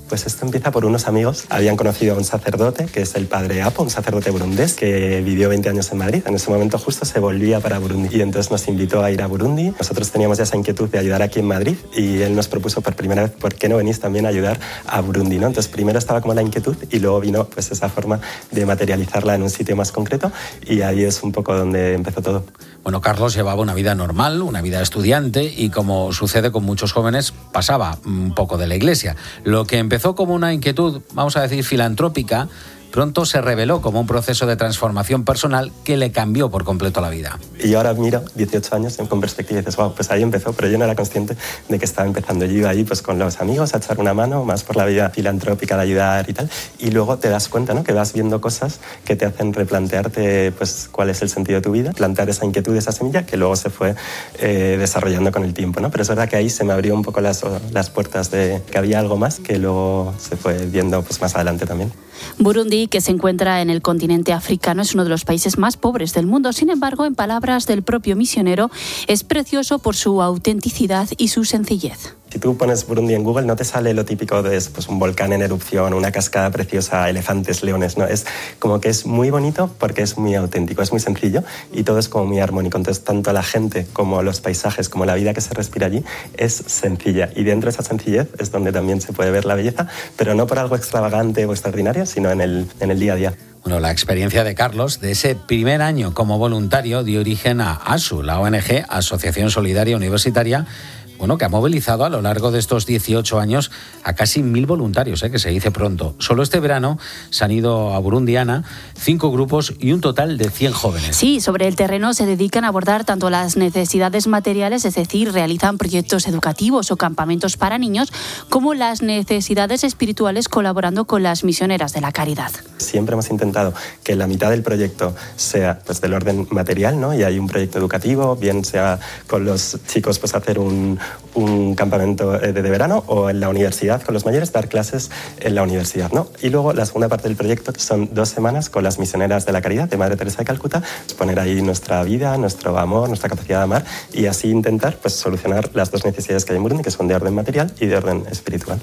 Pues esto empieza por unos amigos. Habían conocido a un sacerdote, que es el padre Apo, un sacerdote burundés, que vivió 20 años en Madrid. En ese momento justo se volvía para Burundi. Y entonces nos invitó a ir a Burundi. Nosotros teníamos ya esa inquietud de ayudar aquí en Madrid y él nos propuso por primera vez, ¿por qué no venís también a ayudar a Burundi, ¿no? Entonces primero estaba como la inquietud y luego vino pues esa forma de materializarla en un sitio más concreto y ahí es un poco donde empezó todo. Bueno, Carlos llevaba una vida normal, una vida estudiante y, como sucede con muchos jóvenes, pasaba un poco de la iglesia. Lo que empezó como una inquietud, vamos a decir, filantrópica, pronto se reveló como un proceso de transformación personal que le cambió por completo la vida. Y ahora miro 18 años con perspectiva y dices, wow, pues ahí empezó, pero yo no era consciente de que estaba empezando. Yo iba ahí pues con los amigos a echar una mano, más por la vida filantrópica de ayudar y tal, y luego te das cuenta, ¿no?, que vas viendo cosas que te hacen replantearte pues cuál es el sentido de tu vida, plantear esa inquietud, esa semilla, que luego se fue desarrollando con el tiempo, ¿no? Pero es verdad que ahí se me abrió un poco las puertas de que había algo más que luego se fue viendo pues más adelante también. Burundi, que se encuentra en el continente africano, es uno de los países más pobres del mundo. Sin embargo, en palabras del propio misionero, es precioso por su autenticidad y su sencillez. Si tú pones Burundi en Google, no te sale lo típico de pues, un volcán en erupción, una cascada preciosa, elefantes, leones, ¿no? Es como que es muy bonito porque es muy auténtico, es muy sencillo y todo es como muy armónico. Entonces, tanto la gente como los paisajes, como la vida que se respira allí, es sencilla. Y dentro de esa sencillez es donde también se puede ver la belleza, pero no por algo extravagante o extraordinario, sino en el día a día. Bueno, la experiencia de Carlos de ese primer año como voluntario dio origen a ASU, la ONG, Asociación Solidaria Universitaria, bueno, que ha movilizado a lo largo de estos 18 años a casi 1.000 voluntarios, que se dice pronto. Solo este verano se han ido a Burundi, Ana, 5 grupos y un total de 100 jóvenes. Sí, sobre el terreno se dedican a abordar tanto las necesidades materiales, es decir, realizan proyectos educativos o campamentos para niños, como las necesidades espirituales, colaborando con las misioneras de la caridad. Siempre hemos intentado que la mitad del proyecto sea pues, del orden material, ¿no? Y hay un proyecto educativo, bien sea con los chicos pues hacer un campamento de verano o en la universidad con los mayores dar clases en la universidad, ¿no? Y luego la segunda parte del proyecto son 2 semanas con las misioneras de la caridad de Madre Teresa de Calcuta, poner ahí nuestra vida, nuestro amor, nuestra capacidad de amar y así intentar pues, solucionar las 2 necesidades que hay en Burundi, que son de orden material y de orden espiritual.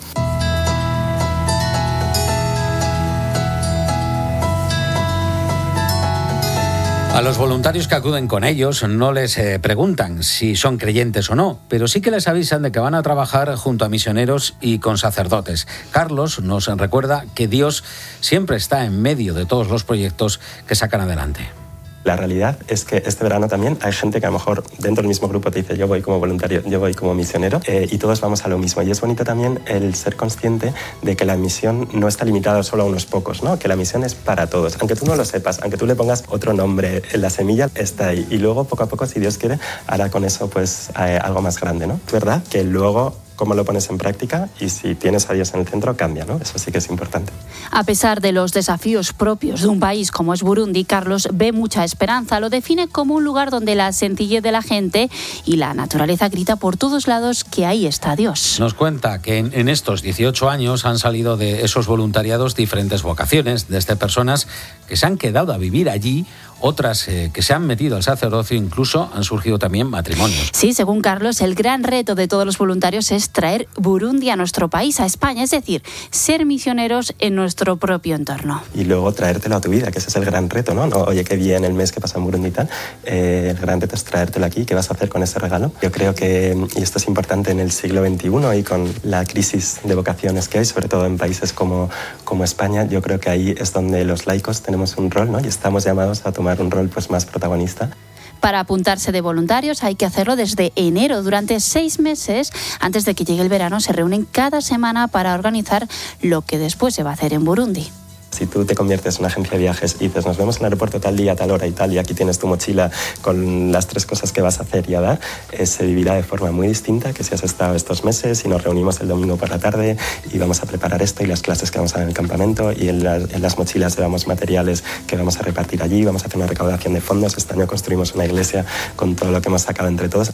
A los voluntarios que acuden con ellos no les preguntan si son creyentes o no, pero sí que les avisan de que van a trabajar junto a misioneros y con sacerdotes. Carlos nos recuerda que Dios siempre está en medio de todos los proyectos que sacan adelante. La realidad es que este verano también hay gente que a lo mejor dentro del mismo grupo te dice yo voy como voluntario, yo voy como misionero y todos vamos a lo mismo. Y es bonito también el ser consciente de que la misión no está limitada solo a unos pocos, ¿no? Que la misión es para todos. Aunque tú no lo sepas, aunque tú le pongas otro nombre, la semilla está ahí. Y luego poco a poco, si Dios quiere, hará con eso pues algo más grande, ¿no? Es verdad que luego cómo lo pones en práctica y si tienes a Dios en el centro cambia, ¿no? Eso sí que es importante. A pesar de los desafíos propios de un país como es Burundi, Carlos ve mucha esperanza. Lo define como un lugar donde la sencillez de la gente y la naturaleza grita por todos lados que ahí está Dios. Nos cuenta que en estos 18 años han salido de esos voluntariados diferentes vocaciones, desde personas que se han quedado a vivir allí, otras que se han metido al sacerdocio, incluso han surgido también matrimonios. Sí, según Carlos, el gran reto de todos los voluntarios es traer Burundi a nuestro país, a España, es decir, ser misioneros en nuestro propio entorno. Y luego traértelo a tu vida, que ese es el gran reto, ¿no? Oye, qué bien el mes que pasa en Burundi y tal. El gran reto es traértelo aquí. ¿Qué vas a hacer con ese regalo? Yo creo que, y esto es importante en el siglo XXI y con la crisis de vocaciones que hay, sobre todo en países como España, yo creo que ahí es donde los laicos tenemos un rol, ¿no? Y estamos llamados a tomar un rol pues, más protagonista. Para apuntarse de voluntarios hay que hacerlo desde enero. Durante 6 meses, antes de que llegue el verano, se reúnen cada semana para organizar lo que después se va a hacer en Burundi. Si tú te conviertes en una agencia de viajes y dices, nos vemos en el aeropuerto tal día, tal hora y tal, y aquí tienes tu mochila con las 3 cosas que vas a hacer y a dar, se vivirá de forma muy distinta que si has estado estos meses y nos reunimos el domingo por la tarde y vamos a preparar esto y las clases que vamos a dar en el campamento y en las mochilas llevamos materiales que vamos a repartir allí, vamos a hacer una recaudación de fondos. Este año construimos una iglesia con todo lo que hemos sacado entre todos.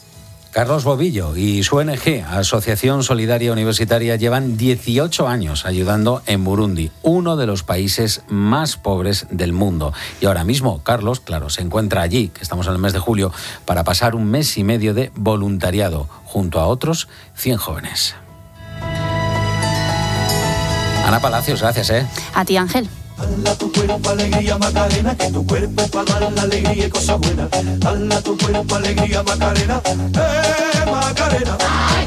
Carlos Bovillo y su ONG, Asociación Solidaria Universitaria, llevan 18 años ayudando en Burundi, uno de los países más pobres del mundo. Y ahora mismo Carlos, claro, se encuentra allí, que estamos en el mes de julio, para pasar un mes y medio de voluntariado junto a otros 100 jóvenes. Ana Palacios, gracias. A ti, Ángel. Dala tu cuerpo alegría Macarena, que tu cuerpo es para dar la alegría y cosas buenas. Dala tu cuerpo alegría Macarena, Macarena.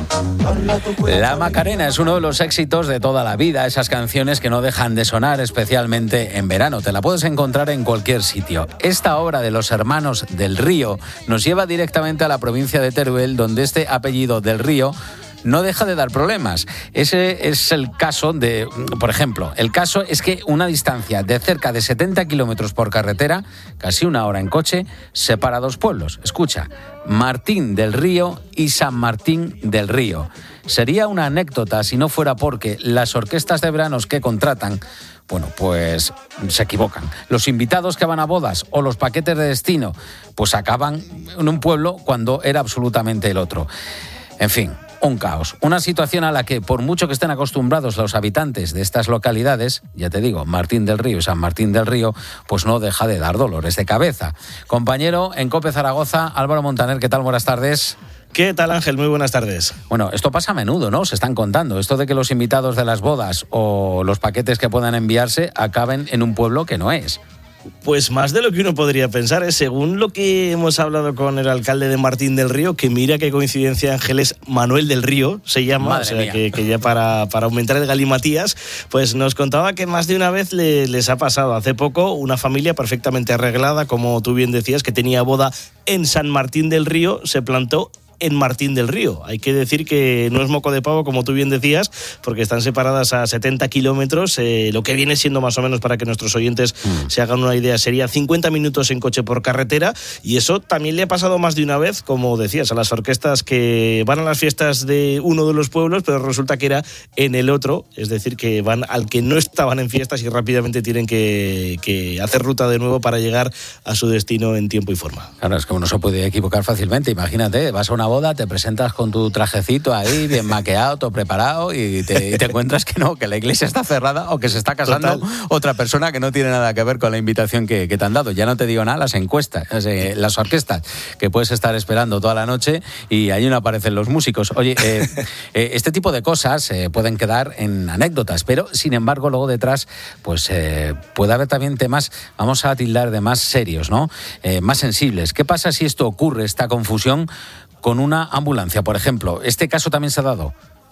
La Macarena es uno de los éxitos de toda la vida, esas canciones que no dejan de sonar, especialmente en verano. Te la puedes encontrar en cualquier sitio. Esta obra de los hermanos del Río nos lleva directamente a la provincia de Teruel, donde este apellido del Río no deja de dar problemas. Ese es el caso de, por ejemplo, el caso es que una distancia de cerca de 70 kilómetros por carretera, casi una hora en coche, separa dos pueblos. Escucha, Martín del Río y San Martín del Río. Sería una anécdota si no fuera porque las orquestas de veranos que contratan, bueno, pues se equivocan. Los invitados que van a bodas o los paquetes de destino, pues acaban en un pueblo cuando era absolutamente el otro. En fin, un caos, una situación a la que, por mucho que estén acostumbrados los habitantes de estas localidades, ya te digo, Martín del Río y San Martín del Río, pues no deja de dar dolores de cabeza. Compañero en COPE Zaragoza, Álvaro Montaner, ¿qué tal? Buenas tardes. ¿Qué tal, Ángel? Muy buenas tardes. Bueno, esto pasa a menudo, ¿no? Se están contando. Esto de que los invitados de las bodas o los paquetes que puedan enviarse acaben en un pueblo que no es. Pues más de lo que uno podría pensar, según lo que hemos hablado con el alcalde de Martín del Río, que mira qué coincidencia, Ángel, es Manuel del Río, se llama. Madre mía. Que ya para aumentar el galimatías, pues nos contaba que más de una vez les ha pasado. Hace poco una familia perfectamente arreglada, como tú bien decías, que tenía boda en San Martín del Río, se plantó en Martín del Río. Hay que decir que no es moco de pavo, como tú bien decías, porque están separadas a 70 kilómetros, lo que viene siendo más o menos, para que nuestros oyentes se hagan una idea, sería 50 minutos en coche por carretera, y eso también le ha pasado más de una vez, como decías, a las orquestas que van a las fiestas de uno de los pueblos, pero resulta que era en el otro, es decir, que van al que no estaban en fiestas y rápidamente tienen que hacer ruta de nuevo para llegar a su destino en tiempo y forma. Claro, es que uno se puede equivocar fácilmente. Imagínate, vas a una boda, te presentas con tu trajecito ahí, bien maqueado, todo preparado, y te encuentras que no, que la iglesia está cerrada o que se está casando otra persona que no tiene nada que ver con la invitación que te han dado. Ya no te digo nada, las encuestas, las orquestas, que puedes estar esperando toda la noche y ahí no aparecen los músicos. Oye, este tipo de cosas pueden quedar en anécdotas, pero sin embargo luego detrás pues puede haber también temas, vamos a tildar de más serios, ¿no? Más sensibles. ¿Qué pasa si esto ocurre, esta confusión, con una ambulancia, por ejemplo? Este caso también se ha dado.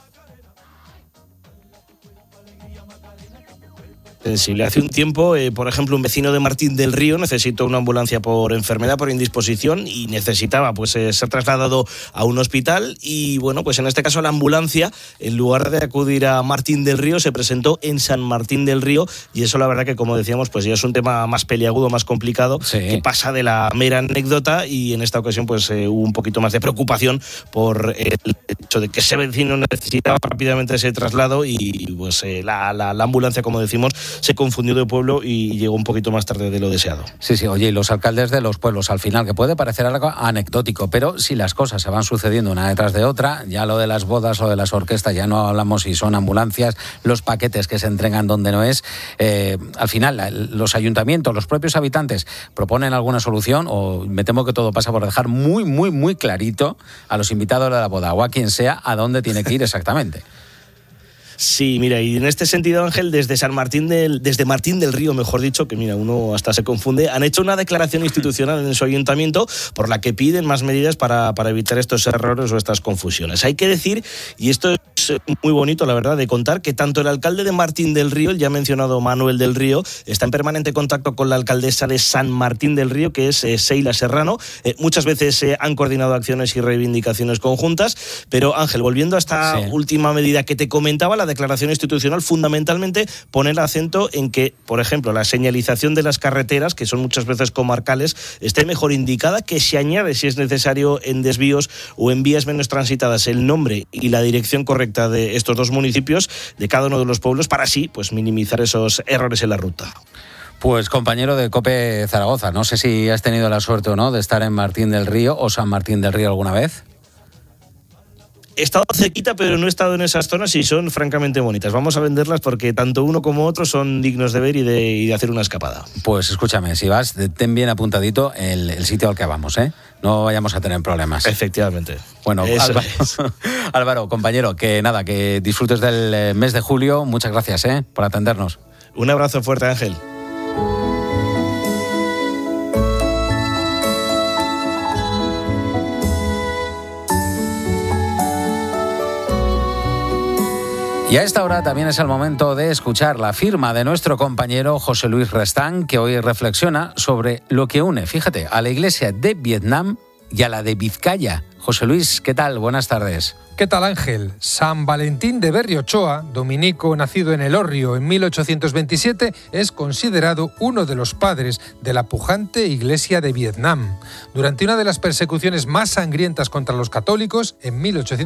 Hace un tiempo, por ejemplo, un vecino de Martín del Río necesitó una ambulancia por enfermedad, por indisposición, y necesitaba ser trasladado a un hospital, y bueno, pues en este caso la ambulancia, en lugar de acudir a Martín del Río, se presentó en San Martín del Río, y eso la verdad que, como decíamos, pues ya es un tema más peliagudo, más complicado, que pasa de la mera anécdota, y en esta ocasión pues hubo un poquito más de preocupación por el hecho de que ese vecino necesitaba rápidamente ese traslado, y pues la ambulancia, como decimos, se confundió de pueblo y llegó un poquito más tarde de lo deseado. Sí, oye, y los alcaldes de los pueblos, al final, que puede parecer algo anecdótico, pero si las cosas se van sucediendo una detrás de otra, ya lo de las bodas o de las orquestas, ya no hablamos si son ambulancias, los paquetes que se entregan donde no es, al final los ayuntamientos, los propios habitantes proponen alguna solución, o me temo que todo pasa por dejar muy, muy, muy clarito a los invitados de la boda o a quien sea a dónde tiene que ir exactamente. Sí, mira, y en este sentido, Ángel, desde Martín del Río, mejor dicho, que mira, uno hasta se confunde, han hecho una declaración institucional en su ayuntamiento por la que piden más medidas para evitar estos errores o estas confusiones. Hay que decir, y esto es muy bonito, la verdad, de contar, que tanto el alcalde de Martín del Río, el ya mencionado Manuel del Río, está en permanente contacto con la alcaldesa de San Martín del Río, que es Seila Serrano. Muchas veces han coordinado acciones y reivindicaciones conjuntas, pero Ángel, volviendo a esta última medida que te comentaba, la declaración institucional fundamentalmente pone el acento en que, por ejemplo, la señalización de las carreteras, que son muchas veces comarcales, esté mejor indicada, que se añade, si es necesario, en desvíos o en vías menos transitadas, el nombre y la dirección correcta de estos dos municipios, de cada uno de los pueblos, para así pues minimizar esos errores en la ruta. Pues compañero de COPE Zaragoza, no sé si has tenido la suerte o no de estar en Martín del Río o San Martín del Río alguna vez. He estado cerquita, pero no he estado en esas zonas y son francamente bonitas. Vamos a venderlas porque tanto uno como otro son dignos de ver y de hacer una escapada. Pues escúchame, si vas, ten bien apuntadito el sitio al que vamos, ¿eh? No vayamos a tener problemas. Efectivamente. Bueno, Álvaro, compañero, que nada, que disfrutes del mes de julio. Muchas gracias, por atendernos. Un abrazo fuerte, Ángel. Y a esta hora también es el momento de escuchar la firma de nuestro compañero José Luis Restán, que hoy reflexiona sobre lo que une, fíjate, a la Iglesia de Vietnam y a la de Vizcaya. José Luis, ¿qué tal? Buenas tardes. ¿Qué tal, Ángel? San Valentín de Berriochoa, dominico nacido en Elorrio en 1827, es considerado uno de los padres de la pujante Iglesia de Vietnam. Durante una de las persecuciones más sangrientas contra los católicos, en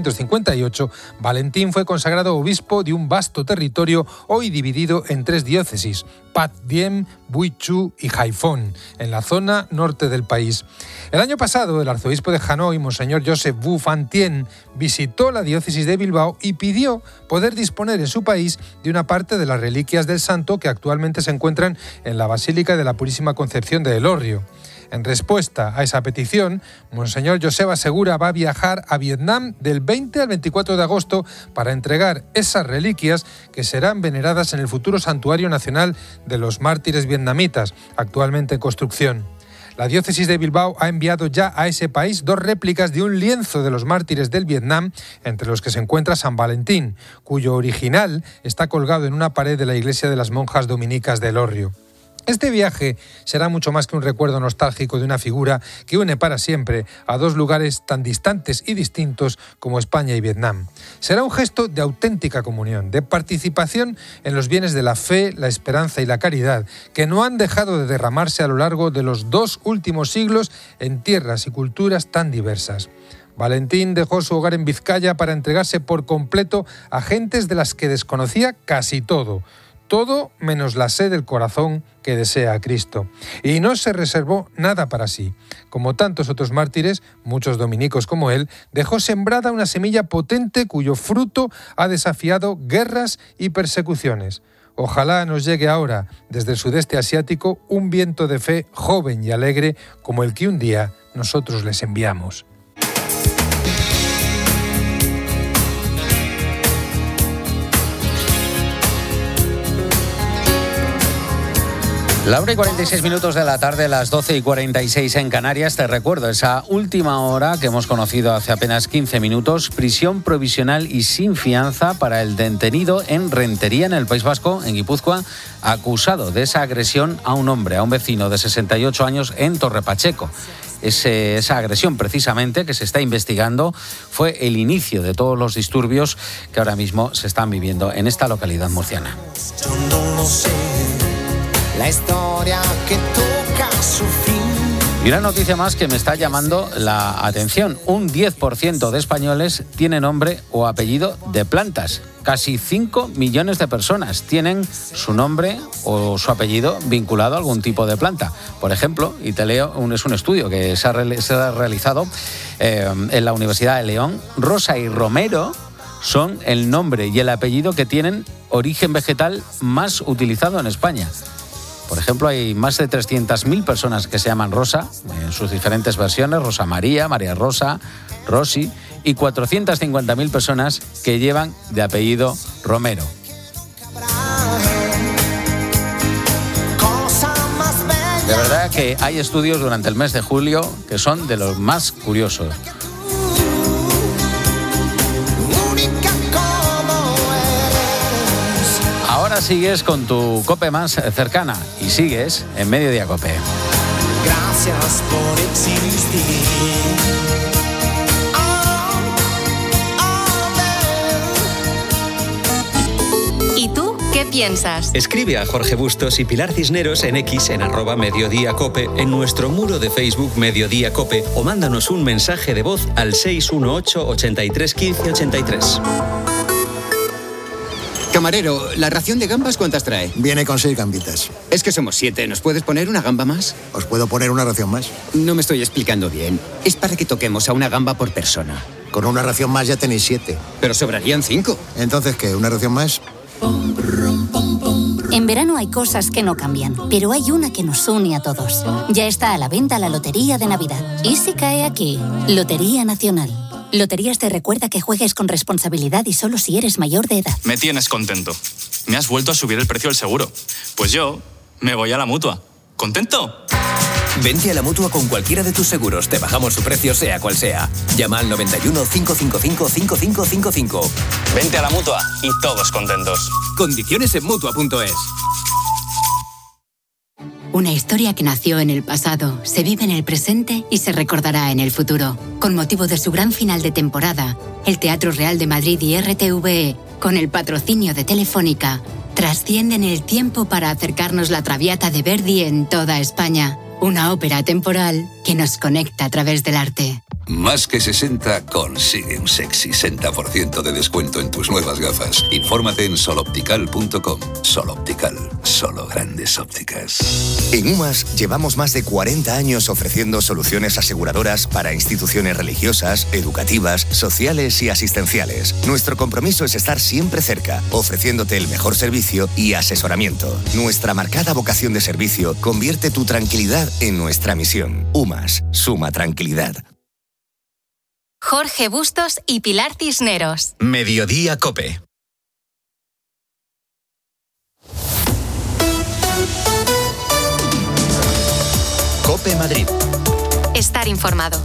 1858, Valentín fue consagrado obispo de un vasto territorio hoy dividido en 3 diócesis, Pat Diem, Bui Chu y Haiphong, en la zona norte del país. El año pasado, el arzobispo de Hanoi, Monseñor Joseph Wu Phan Thien, visitó la diócesis de Bilbao y pidió poder disponer en su país de una parte de las reliquias del santo que actualmente se encuentran en la Basílica de la Purísima Concepción de Elorrio. En respuesta a esa petición, Monseñor Joseba Segura va a viajar a Vietnam del 20 al 24 de agosto para entregar esas reliquias que serán veneradas en el futuro Santuario Nacional de los Mártires Vietnamitas, actualmente en construcción. La diócesis de Bilbao ha enviado ya a ese país 2 réplicas de un lienzo de los mártires del Vietnam, entre los que se encuentra San Valentín, cuyo original está colgado en una pared de la iglesia de las monjas dominicas de Elorrio. Este viaje será mucho más que un recuerdo nostálgico de una figura que une para siempre a 2 lugares tan distantes y distintos como España y Vietnam. Será un gesto de auténtica comunión, de participación en los bienes de la fe, la esperanza y la caridad, que no han dejado de derramarse a lo largo de los 2 últimos siglos en tierras y culturas tan diversas. Valentín dejó su hogar en Vizcaya para entregarse por completo a gentes de las que desconocía casi todo menos la sed del corazón que desea a Cristo. Y no se reservó nada para sí. Como tantos otros mártires, muchos dominicos como él, dejó sembrada una semilla potente cuyo fruto ha desafiado guerras y persecuciones. Ojalá nos llegue ahora, desde el sudeste asiático, un viento de fe joven y alegre como el que un día nosotros les enviamos. La 1:46 de la tarde, las 12:46 en Canarias. Te recuerdo esa última hora que hemos conocido hace apenas 15 minutos. Prisión provisional y sin fianza para el detenido en Rentería, en el País Vasco, en Guipúzcoa, acusado de esa agresión a un hombre, a un vecino de 68 años en Torrepacheco. Esa agresión, precisamente, que se está investigando, fue el inicio de todos los disturbios que ahora mismo se están viviendo en esta localidad murciana. Yo no lo sé. La historia que toca su fin. Y una noticia más que me está llamando la atención. Un 10% de españoles tiene nombre o apellido de plantas. Casi 5 millones de personas tienen su nombre o su apellido vinculado a algún tipo de planta. Por ejemplo, y te leo, es un estudio que se ha realizado en la Universidad de León. Rosa y Romero son el nombre y el apellido que tienen origen vegetal más utilizado en España. Por ejemplo, hay más de 300.000 personas que se llaman Rosa, en sus diferentes versiones, Rosa María, María Rosa, Rosy, y 450.000 personas que llevan de apellido Romero. De verdad que hay estudios durante el mes de julio que son de los más curiosos. Ahora sigues con tu COPE más cercana y sigues en Mediodía COPE. Gracias por existir. ¿Y tú qué piensas? Escribe a Jorge Bustos y Pilar Cisneros en X en @mediodíacope, en nuestro muro de Facebook Mediodía Cope, o mándanos un mensaje de voz al 618 83 15 83. Camarero, ¿la ración de gambas cuántas trae? Viene con 6 gambitas. Es que somos 7, ¿nos puedes poner una gamba más? ¿Os puedo poner una ración más? No me estoy explicando bien. Es para que toquemos a una gamba por persona. Con una ración más ya tenéis 7. Pero sobrarían 5. ¿Entonces qué? ¿Una ración más? En verano hay cosas que no cambian, pero hay una que nos une a todos. Ya está a la venta la Lotería de Navidad. ¿Y si cae aquí? Lotería Nacional. Loterías te recuerda que juegues con responsabilidad y solo si eres mayor de edad. Me tienes contento. Me has vuelto a subir el precio del seguro. Pues yo me voy a la Mutua. ¿Contento? Vente a la Mutua con cualquiera de tus seguros. Te bajamos su precio sea cual sea. Llama al 91 555 5555. Vente a la Mutua y todos contentos. Condiciones en Mutua.es. Una historia que nació en el pasado, se vive en el presente y se recordará en el futuro. Con motivo de su gran final de temporada, el Teatro Real de Madrid y RTVE, con el patrocinio de Telefónica, trascienden el tiempo para acercarnos la Traviata de Verdi en toda España. Una ópera temporal que nos conecta a través del arte. Más que 60 consigue un sexy 60% de descuento en tus nuevas gafas. Infórmate en soloptical.com. Soloptical, solo grandes ópticas. En UMAS llevamos más de 40 años ofreciendo soluciones aseguradoras para instituciones religiosas, educativas, sociales y asistenciales. Nuestro compromiso es estar siempre cerca, ofreciéndote el mejor servicio y asesoramiento. Nuestra marcada vocación de servicio convierte tu tranquilidad en nuestra misión. UMAS, suma tranquilidad. Jorge Bustos y Pilar Cisneros. Mediodía COPE. COPE Madrid. Estar informado.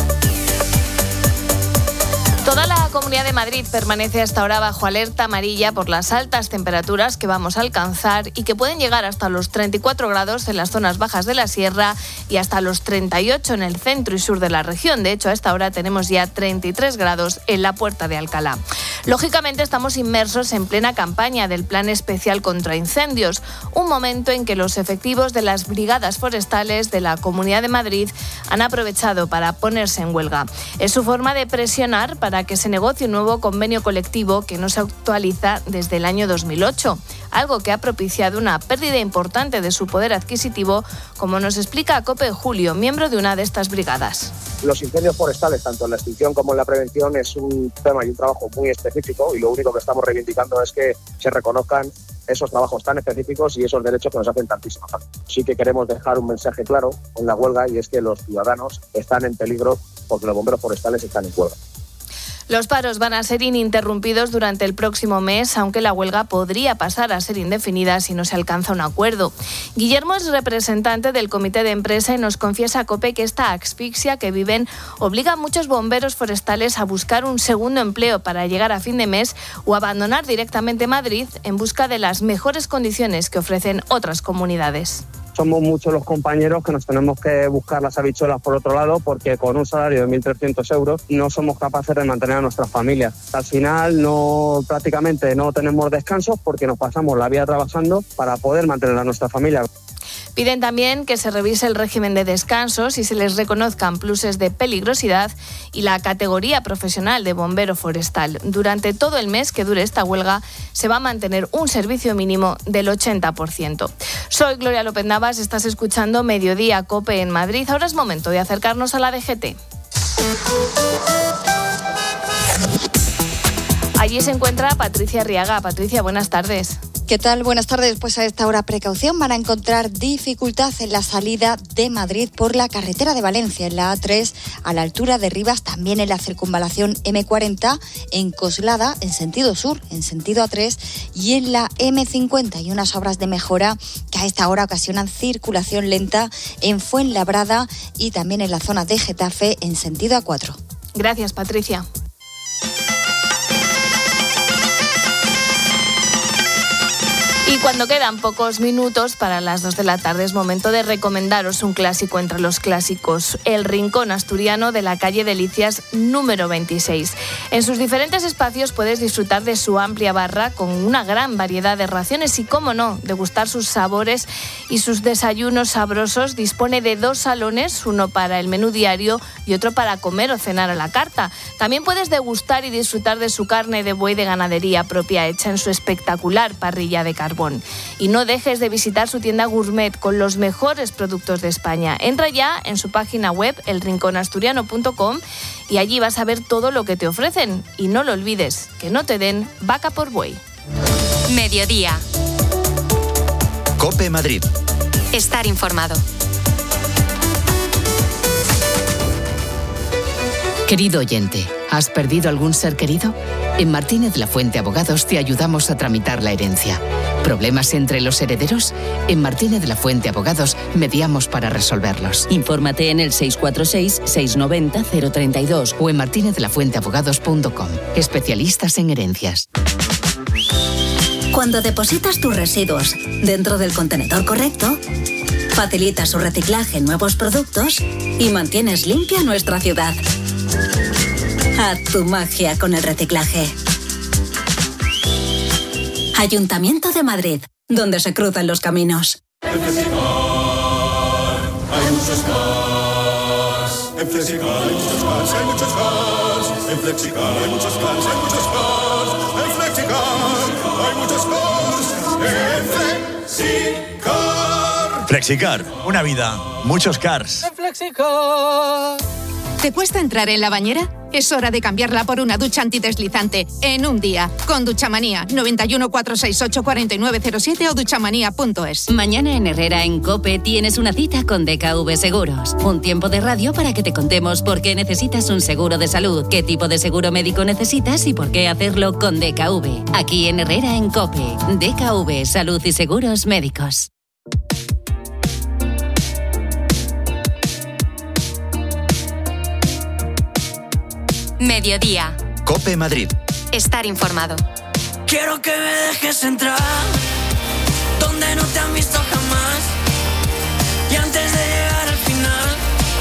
Toda la Comunidad de Madrid permanece hasta ahora bajo alerta amarilla por las altas temperaturas que vamos a alcanzar y que pueden llegar hasta los 34 grados en las zonas bajas de la sierra y hasta los 38 en el centro y sur de la región. De hecho, a esta hora tenemos ya 33 grados en la Puerta de Alcalá. Lógicamente, estamos inmersos en plena campaña del Plan Especial contra Incendios, un momento en que los efectivos de las brigadas forestales de la Comunidad de Madrid han aprovechado para ponerse en huelga. Es su forma de presionar para que se negocie un nuevo convenio colectivo que no se actualiza desde el año 2008, algo que ha propiciado una pérdida importante de su poder adquisitivo, como nos explica COPE Julio, miembro de una de estas brigadas. Los incendios forestales, tanto en la extinción como en la prevención, es un tema y un trabajo muy específico, y lo único que estamos reivindicando es que se reconozcan esos trabajos tan específicos y esos derechos que nos hacen tantísima falta. Sí que queremos dejar un mensaje claro con la huelga, y es que los ciudadanos están en peligro porque los bomberos forestales están en huelga. Los paros van a ser ininterrumpidos durante el próximo mes, aunque la huelga podría pasar a ser indefinida si no se alcanza un acuerdo. Guillermo es representante del comité de empresa y nos confiesa a COPE que esta asfixia que viven obliga a muchos bomberos forestales a buscar un segundo empleo para llegar a fin de mes o abandonar directamente Madrid en busca de las mejores condiciones que ofrecen otras comunidades. Somos muchos los compañeros que nos tenemos que buscar las habichuelas por otro lado, porque con un salario de 1.300 euros no somos capaces de mantener a nuestras familias. Al final prácticamente no tenemos descansos porque nos pasamos la vida trabajando para poder mantener a nuestra familia. Piden también que se revise el régimen de descansos y se les reconozcan pluses de peligrosidad y la categoría profesional de bombero forestal. Durante todo el mes que dure esta huelga se va a mantener un servicio mínimo del 80%. Soy Gloria López Navas, estás escuchando Mediodía COPE en Madrid. Ahora es momento de acercarnos a la DGT. Allí se encuentra Patricia Arriaga. Patricia, buenas tardes. ¿Qué tal? Buenas tardes. Pues a esta hora precaución, van a encontrar dificultad en la salida de Madrid por la carretera de Valencia, en la A3 a la altura de Rivas, también en la circunvalación M40, en Coslada, en sentido sur, en sentido A3, y en la M50 hay unas obras de mejora que a esta hora ocasionan circulación lenta en Fuenlabrada y también en la zona de Getafe en sentido A4. Gracias, Patricia. Y cuando quedan pocos minutos para las 2 de la tarde es momento de recomendaros un clásico entre los clásicos, El Rincón Asturiano de la calle Delicias número 26. En sus diferentes espacios puedes disfrutar de su amplia barra con una gran variedad de raciones y, cómo no, degustar sus sabores y sus desayunos sabrosos. Dispone de 2 salones, uno para el menú diario y otro para comer o cenar a la carta. También puedes degustar y disfrutar de su carne de buey de ganadería propia hecha en su espectacular parrilla de carbón. cupón. Y no dejes de visitar su tienda gourmet con los mejores productos de España. Entra ya en su página web, elrinconasturiano.com, y allí vas a ver todo lo que te ofrecen. Y no lo olvides, que no te den vaca por buey. Mediodía. COPE Madrid. Estar informado. Querido oyente, ¿has perdido algún ser querido? En Martínez La Fuente Abogados te ayudamos a tramitar la herencia. ¿Problemas entre los herederos? En Martínez La Fuente Abogados mediamos para resolverlos. Infórmate en el 646-690-032 o en martinezlafuenteabogados.com. Especialistas en herencias. Cuando depositas tus residuos dentro del contenedor correcto, facilitas su reciclaje en nuevos productos y mantienes limpia nuestra ciudad. Haz tu magia con el reciclaje. Ayuntamiento de Madrid, donde se cruzan los caminos. En Flexicar hay muchos cars. En Flexicar hay muchos cars, hay muchos cars. En Flexicar hay muchos cars, hay muchos cars. En Flexicar hay muchos cars. En Flexicar. Flexicar, una vida, muchos cars. En Flexicar. ¿Te cuesta entrar en la bañera? Es hora de cambiarla por una ducha antideslizante en un día. Con Duchamanía, 91 468 4907 o duchamanía.es. Mañana en Herrera en COPE tienes una cita con DKV Seguros. Un tiempo de radio para que te contemos por qué necesitas un seguro de salud, qué tipo de seguro médico necesitas y por qué hacerlo con DKV. Aquí en Herrera en COPE. DKV, Salud y Seguros Médicos. Mediodía. COPE Madrid. Estar informado. Quiero que me dejes entrar donde no te han visto jamás. Y antes de llegar al final,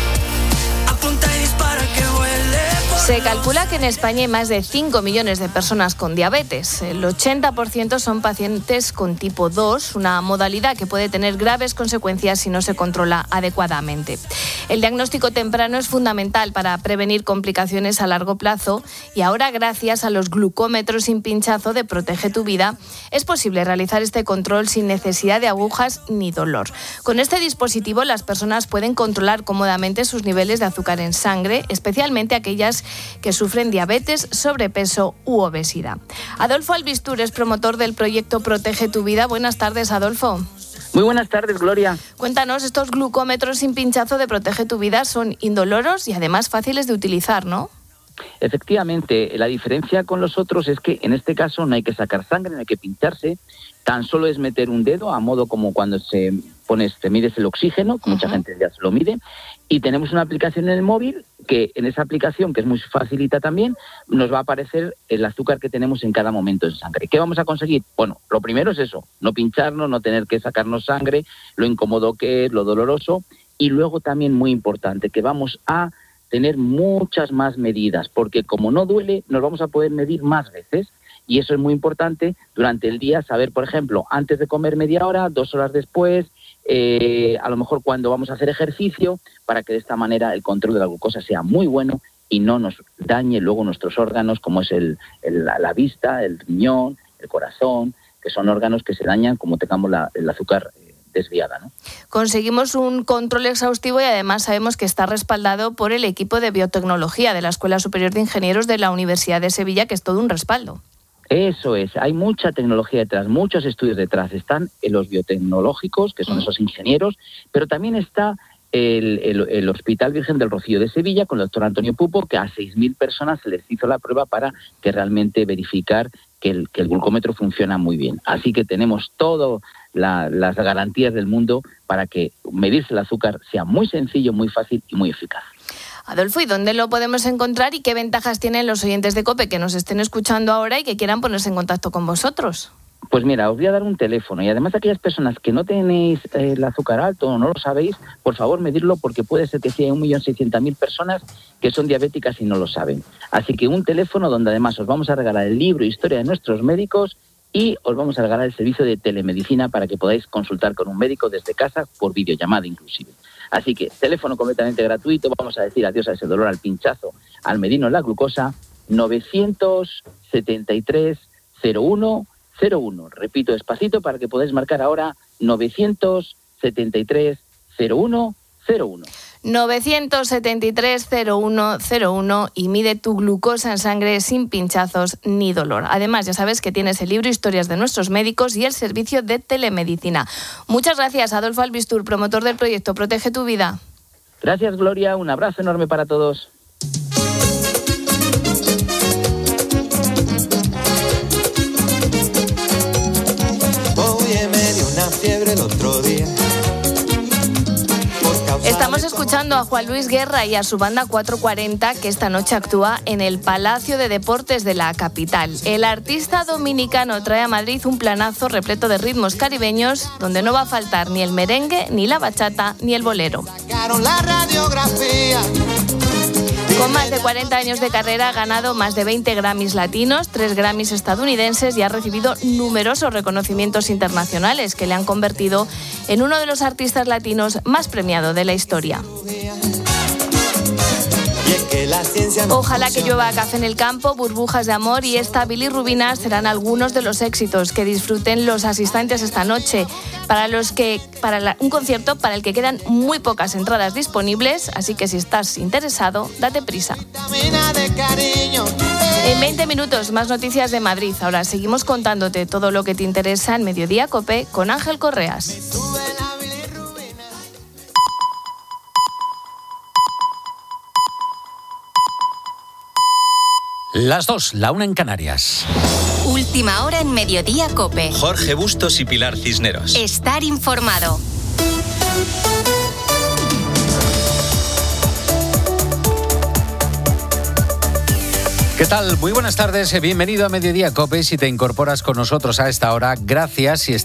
apunta y dispara que vuele. Se calcula que en España hay más de 5 millones de personas con diabetes. El 80% son pacientes con tipo 2, una modalidad que puede tener graves consecuencias si no se controla adecuadamente. El diagnóstico temprano es fundamental para prevenir complicaciones a largo plazo y ahora, gracias a los glucómetros sin pinchazo de Protege tu Vida, es posible realizar este control sin necesidad de agujas ni dolor. Con este dispositivo, las personas pueden controlar cómodamente sus niveles de azúcar en sangre, especialmente aquellas que sufren diabetes, sobrepeso u obesidad. Adolfo Albistur es promotor del proyecto Protege tu Vida. Buenas tardes, Adolfo. Muy buenas tardes, Gloria. Cuéntanos, estos glucómetros sin pinchazo de Protege tu Vida son indoloros y además fáciles de utilizar, ¿no? Efectivamente, la diferencia con los otros es que en este caso no hay que sacar sangre, no hay que pincharse, tan solo es meter un dedo a modo como cuando te mides el oxígeno, que mucha gente ya se lo mide, y tenemos una aplicación en el móvil que en esa aplicación, que es muy facilita también, nos va a aparecer el azúcar que tenemos en cada momento en sangre. ¿Qué vamos a conseguir? Bueno, lo primero es eso, no pincharnos, no tener que sacarnos sangre, lo incómodo que es, lo doloroso, y luego también muy importante, que vamos a tener muchas más medidas, porque como no duele, nos vamos a poder medir más veces. Y eso es muy importante durante el día, saber, por ejemplo, antes de comer media hora, 2 horas después, a lo mejor cuando vamos a hacer ejercicio, para que de esta manera el control de la glucosa sea muy bueno y no nos dañe luego nuestros órganos, como es la vista, el riñón, el corazón, que son órganos que se dañan como tengamos el azúcar desviada, ¿no? Conseguimos un control exhaustivo y además sabemos que está respaldado por el equipo de biotecnología de la Escuela Superior de Ingenieros de la Universidad de Sevilla, que es todo un respaldo. Eso es, hay mucha tecnología detrás, muchos estudios detrás. Están los biotecnológicos, que son esos ingenieros, pero también está el Hospital Virgen del Rocío de Sevilla con el doctor Antonio Pupo, que a 6.000 personas se les hizo la prueba para que realmente verificar que el glucómetro funciona muy bien. Así que tenemos todas las garantías del mundo para que medirse el azúcar sea muy sencillo, muy fácil y muy eficaz. Adolfo, ¿y dónde lo podemos encontrar y qué ventajas tienen los oyentes de COPE que nos estén escuchando ahora y que quieran ponerse en contacto con vosotros? Pues mira, os voy a dar un teléfono y además aquellas personas que no tenéis el azúcar alto o no lo sabéis, por favor medirlo porque puede ser que sí hay 1.600.000 personas que son diabéticas y no lo saben. Así que un teléfono donde además os vamos a regalar el libro Historia de nuestros médicos y os vamos a regalar el servicio de telemedicina para que podáis consultar con un médico desde casa por videollamada inclusive. Así que teléfono completamente gratuito, vamos a decir adiós a ese dolor al pinchazo, al medirnos la glucosa, 973 01 01. Repito despacito para que podáis marcar ahora 973 01 01. 973 0101 y mide tu glucosa en sangre sin pinchazos ni dolor. Además, ya sabes que tienes el libro Historias de nuestros médicos y el servicio de telemedicina. Muchas gracias, Adolfo Albistur, promotor del proyecto Protege tu Vida. Gracias, Gloria. Un abrazo enorme para todos. Oye, me dio una fiebre el otro día. Estamos escuchando a Juan Luis Guerra y a su banda 440, que esta noche actúa en el Palacio de Deportes de la capital. El artista dominicano trae a Madrid un planazo repleto de ritmos caribeños, donde no va a faltar ni el merengue, ni la bachata, ni el bolero. La radiografía. Con más de 40 años de carrera ha ganado más de 20 Grammys latinos, 3 Grammys estadounidenses y ha recibido numerosos reconocimientos internacionales que le han convertido en uno de los artistas latinos más premiados de la historia. Ojalá que llueva café en el campo, burbujas de amor y esta bilirrubina serán algunos de los éxitos que disfruten los asistentes esta noche. Un concierto para el que quedan muy pocas entradas disponibles, así que si estás interesado, date prisa. En 20 minutos, más noticias de Madrid. Ahora seguimos contándote todo lo que te interesa en Mediodía COPE con Ángel Correas. Las 2, la 1 en Canarias. Última hora en Mediodía COPE. Jorge Bustos y Pilar Cisneros. Estar informado. ¿Qué tal? Muy buenas tardes, bienvenido a Mediodía COPE. Si te incorporas con nosotros a esta hora, gracias.